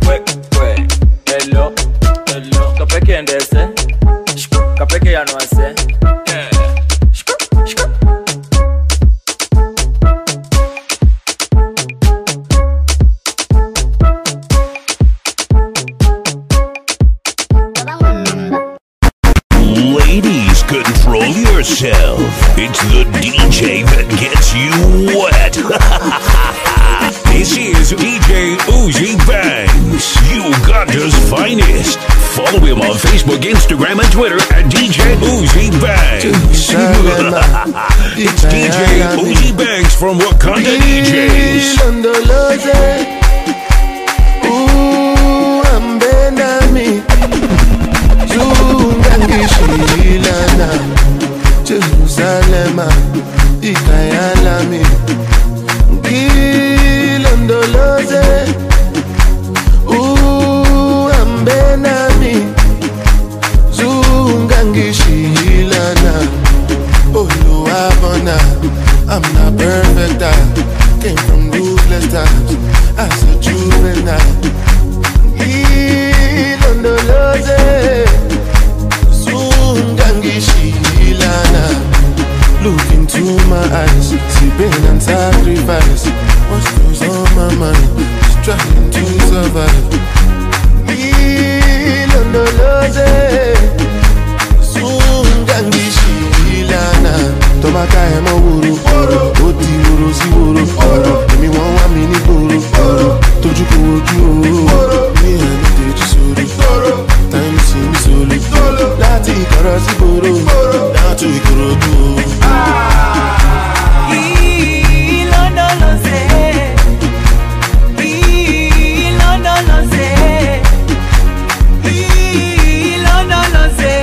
Wait, wait, hello, hello. Kapeke and ese, kapeke ya no ase. Ladies, control yourself. It's the D J that gets you wet. This is D J Uzi Banks, Uganda's finest. Follow him on Facebook, Instagram, and Twitter at D J Uzi Banks. It's D J Uzi Banks from Wakanda D Js. Ooh, I'm Benami. Zungangishilana. Jerusalem, Ikayalami. Gilondoloze. Ooh, I'm Benami. Zungangishilana. Oh, no, I'm not perfect. I came from ruthless times as a juvenile. Gilondoloze. Zungangishilana. Look into my eyes, see pain and sacrifice. What's goes on my mind? Just trying to survive. Gilondoloze. Zungangishilana. Tomaka emo wuru oro, oti wuru si wuru oro. Emi won wa mi ni buru oro, toju ko oju oro. Mi eni teju soro, time si mi solo. Lati ikoro si buru, down to Ikorodu. Ilondoloze, Ilondoloze, Ilondoloze.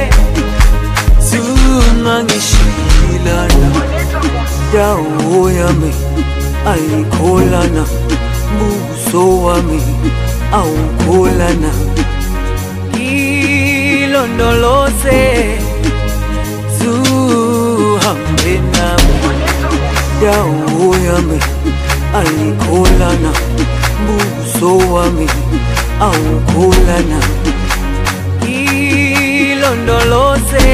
Zungangishilana. Dawo yami ayikholana, buso wami awukholana. Ilondoloze, zuhambe nami. Dawo yami ayikholana, buso wami awukholana. Ilondoloze.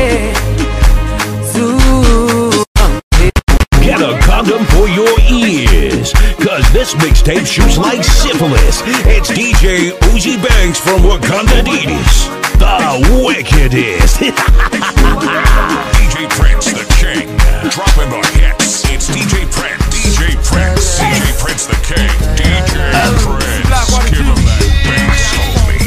Get a condom for your ears, cause this mixtape shoots like syphilis. It's D J Uzi Banks from Wakanda D Js, the wickedest. D J Prince, the king, dropping the hits. It's D J Prince, D J Prince, D J Prince, the king, D J Prince. Give him that bass, homie.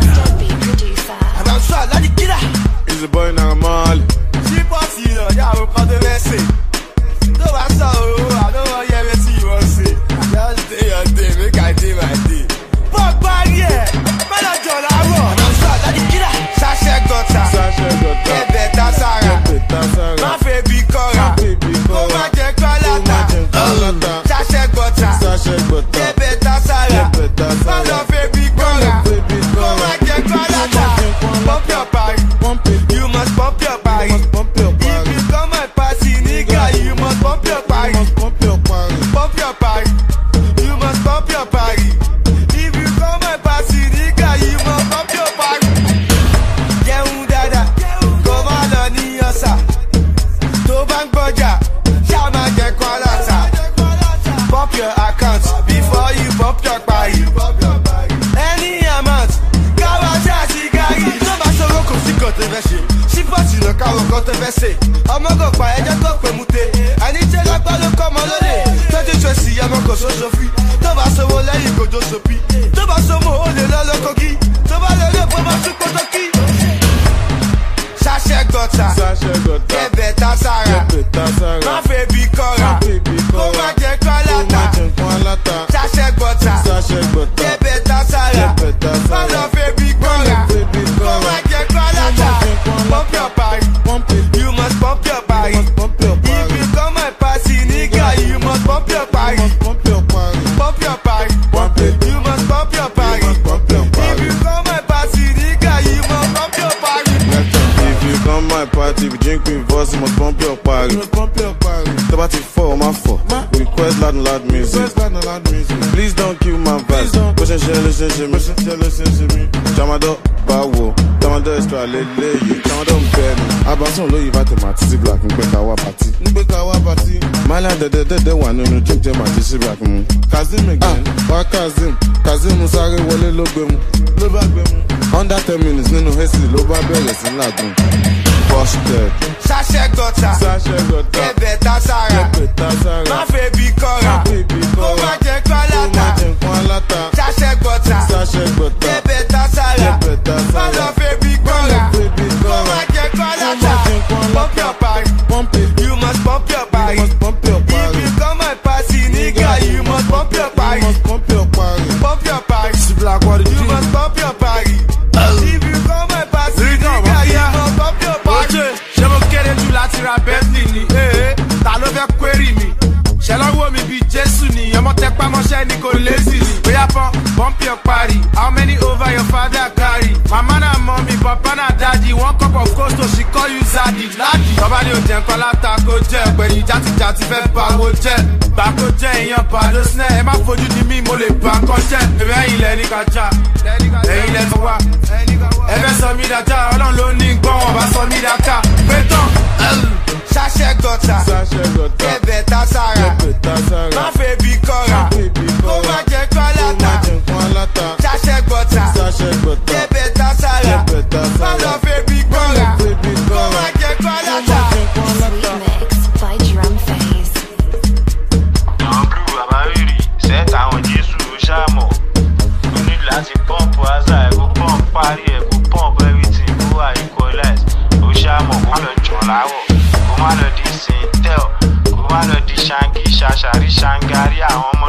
It's the boy Namal. She party, you know, yeah, we're going to mess it. No, I saw, I don't want to hear what you want to say. Just do your thing, make I do my thing. Fuck back, yeah. Man, I'm John Arrow. I'm sorry, let me get out. Sasha Gota. Sasha Gota. Get better, Sarah. Get better, Sarah. My baby Cora. Go back, get Colata. Sasha Gota. Sasha Gota. Get better, Sarah. Get better, Sarah. My baby Cora. Go back, get Colata. Pump your body. You must pump your body. If you come my party, nigga, you must pump your body. Pump your body. Pump your body. You must pump your body. If you come my party, nigga, you must pump your body. Yeah, dada, come on, Niosa. To bank boja, shama get qualata. Pump your account before you pump your body. Any amount, kawaja sigari. No matter what, come see got the best. She party no kawo got the best. I'm not gonna buy a jack of mute. I need to like all the come on the twenty twenty, I'm not going to free. Don't pass a whole lot, you go to Sopi. Don't pass a whole lot, the cookie. Don't pass a whole lot, you go to Key. Sasha Gota. Sasha Gota. Get better, Sarah. Get better, Sarah. My baby Cora. Go back, get Colata. Sasha Gota. Sasha Gota. Get better, Sarah. Get better, Sarah. My baby Cora. Go back, get Colata. Pump your body. You must pump your body. If you come my party, nigga, you must pump your body. Pump your body. Pump your body. You must pump your body. If you come my party, nigga, you must pump your body. If you come my my party, we drink with us, must bump your party. Bump your party. The party for my for. Request loud and loud music. Please don't kill my vibe. Push and share, listen to me. Push and share, listen to me. Chamado, bawo. Chamado extra, lele. Chamado mpeni. Abason lo yiva te matisi black. Mbeka wa party. Mbeka wa party. Mala de de de de one no drink te matisi black. Kazim again. Wa Kazim. Kazim usare wole lo gbe mu. Lo ba gbe mu. Under ten minutes nínú hesi ló bá bẹ̀rẹ̀ sí làgùn. Busted. Sashe gota. Sashe gota. Kebe tasara. Kebe tasara. Ma fe bi kora. Ma fe bi kora. Kó má jẹ kọ́ láta. Kó má jẹ kọ́ láta. Sashe gota. Sashe gota. Kebe tasara. Kebe tasara. Ma lọ fe bi kora. Ma fe bi kora. Kó má jẹ kọ́ láta. Pump your party. Pump it. You must pump your party. You must pump your party. If you come my party, nigga, you must pump your party. You must pump your party. Pump your party. Black, what you must pump your party. If you come my party, nigga, you must pump your party. Ṣé mo kéré jù láti ra Bentley ni? Eh, ta ló fẹ́ query mi? Ṣé lọ́wọ́ mi bí Jésù ni? Ọmọ tẹpá mọ́ṣẹ́ ni kò lazy ni. Bóyá pọ́n bump your party. How many over your father carry? Mama na mommy, papa na daddy. One cup of costo, she call you Zaddy. Ládì. Bàbá ni o jẹ́ nǹkan láta kó jẹ́. Pẹ̀lú játijàti fẹ́ báwo jẹ́. Báko jẹ́ èèyàn pàdó sinẹ́. Ẹ má fojú di mí, mo lè bá kọ́ jẹ́. Èmi ẹ̀yìn lẹ ní kájà. Ẹ̀yìn lẹ tó wá. Ẹ fẹ́ sọ mí dájà, Ọlọ́run ló ní gbọ́n, ọba sọ mí dáká. Pétán. Sashe gota. Sashe gota. Kebe tasara. Kebe tasara. Ma fe bi kora. Ma fe bi kora. Kó má jẹ kọ́ láta. Kó má jẹ kọ́ láta. Sashe gota. Sashe gota. Kebe tasara. Kebe tasara. Ma lọ fe bi kora. Ma fe bi kora. Kó má jẹ kọ́ láta. Remix by Drum Phase. Àwọn blue àbáwírì sẹ́ẹ̀tì àwọn Jésù ṣáàmọ̀. O ní láti pump aza ẹ̀ kó pump parí ẹ̀ kó pump everything kó wà equalize. O ṣáàmọ̀ kó lọ jọ̀ láwọ̀. Kó má lọ di Sintel. Kó má lọ di Ṣáńkì ṣàṣàrí ṣàǹgárí àwọn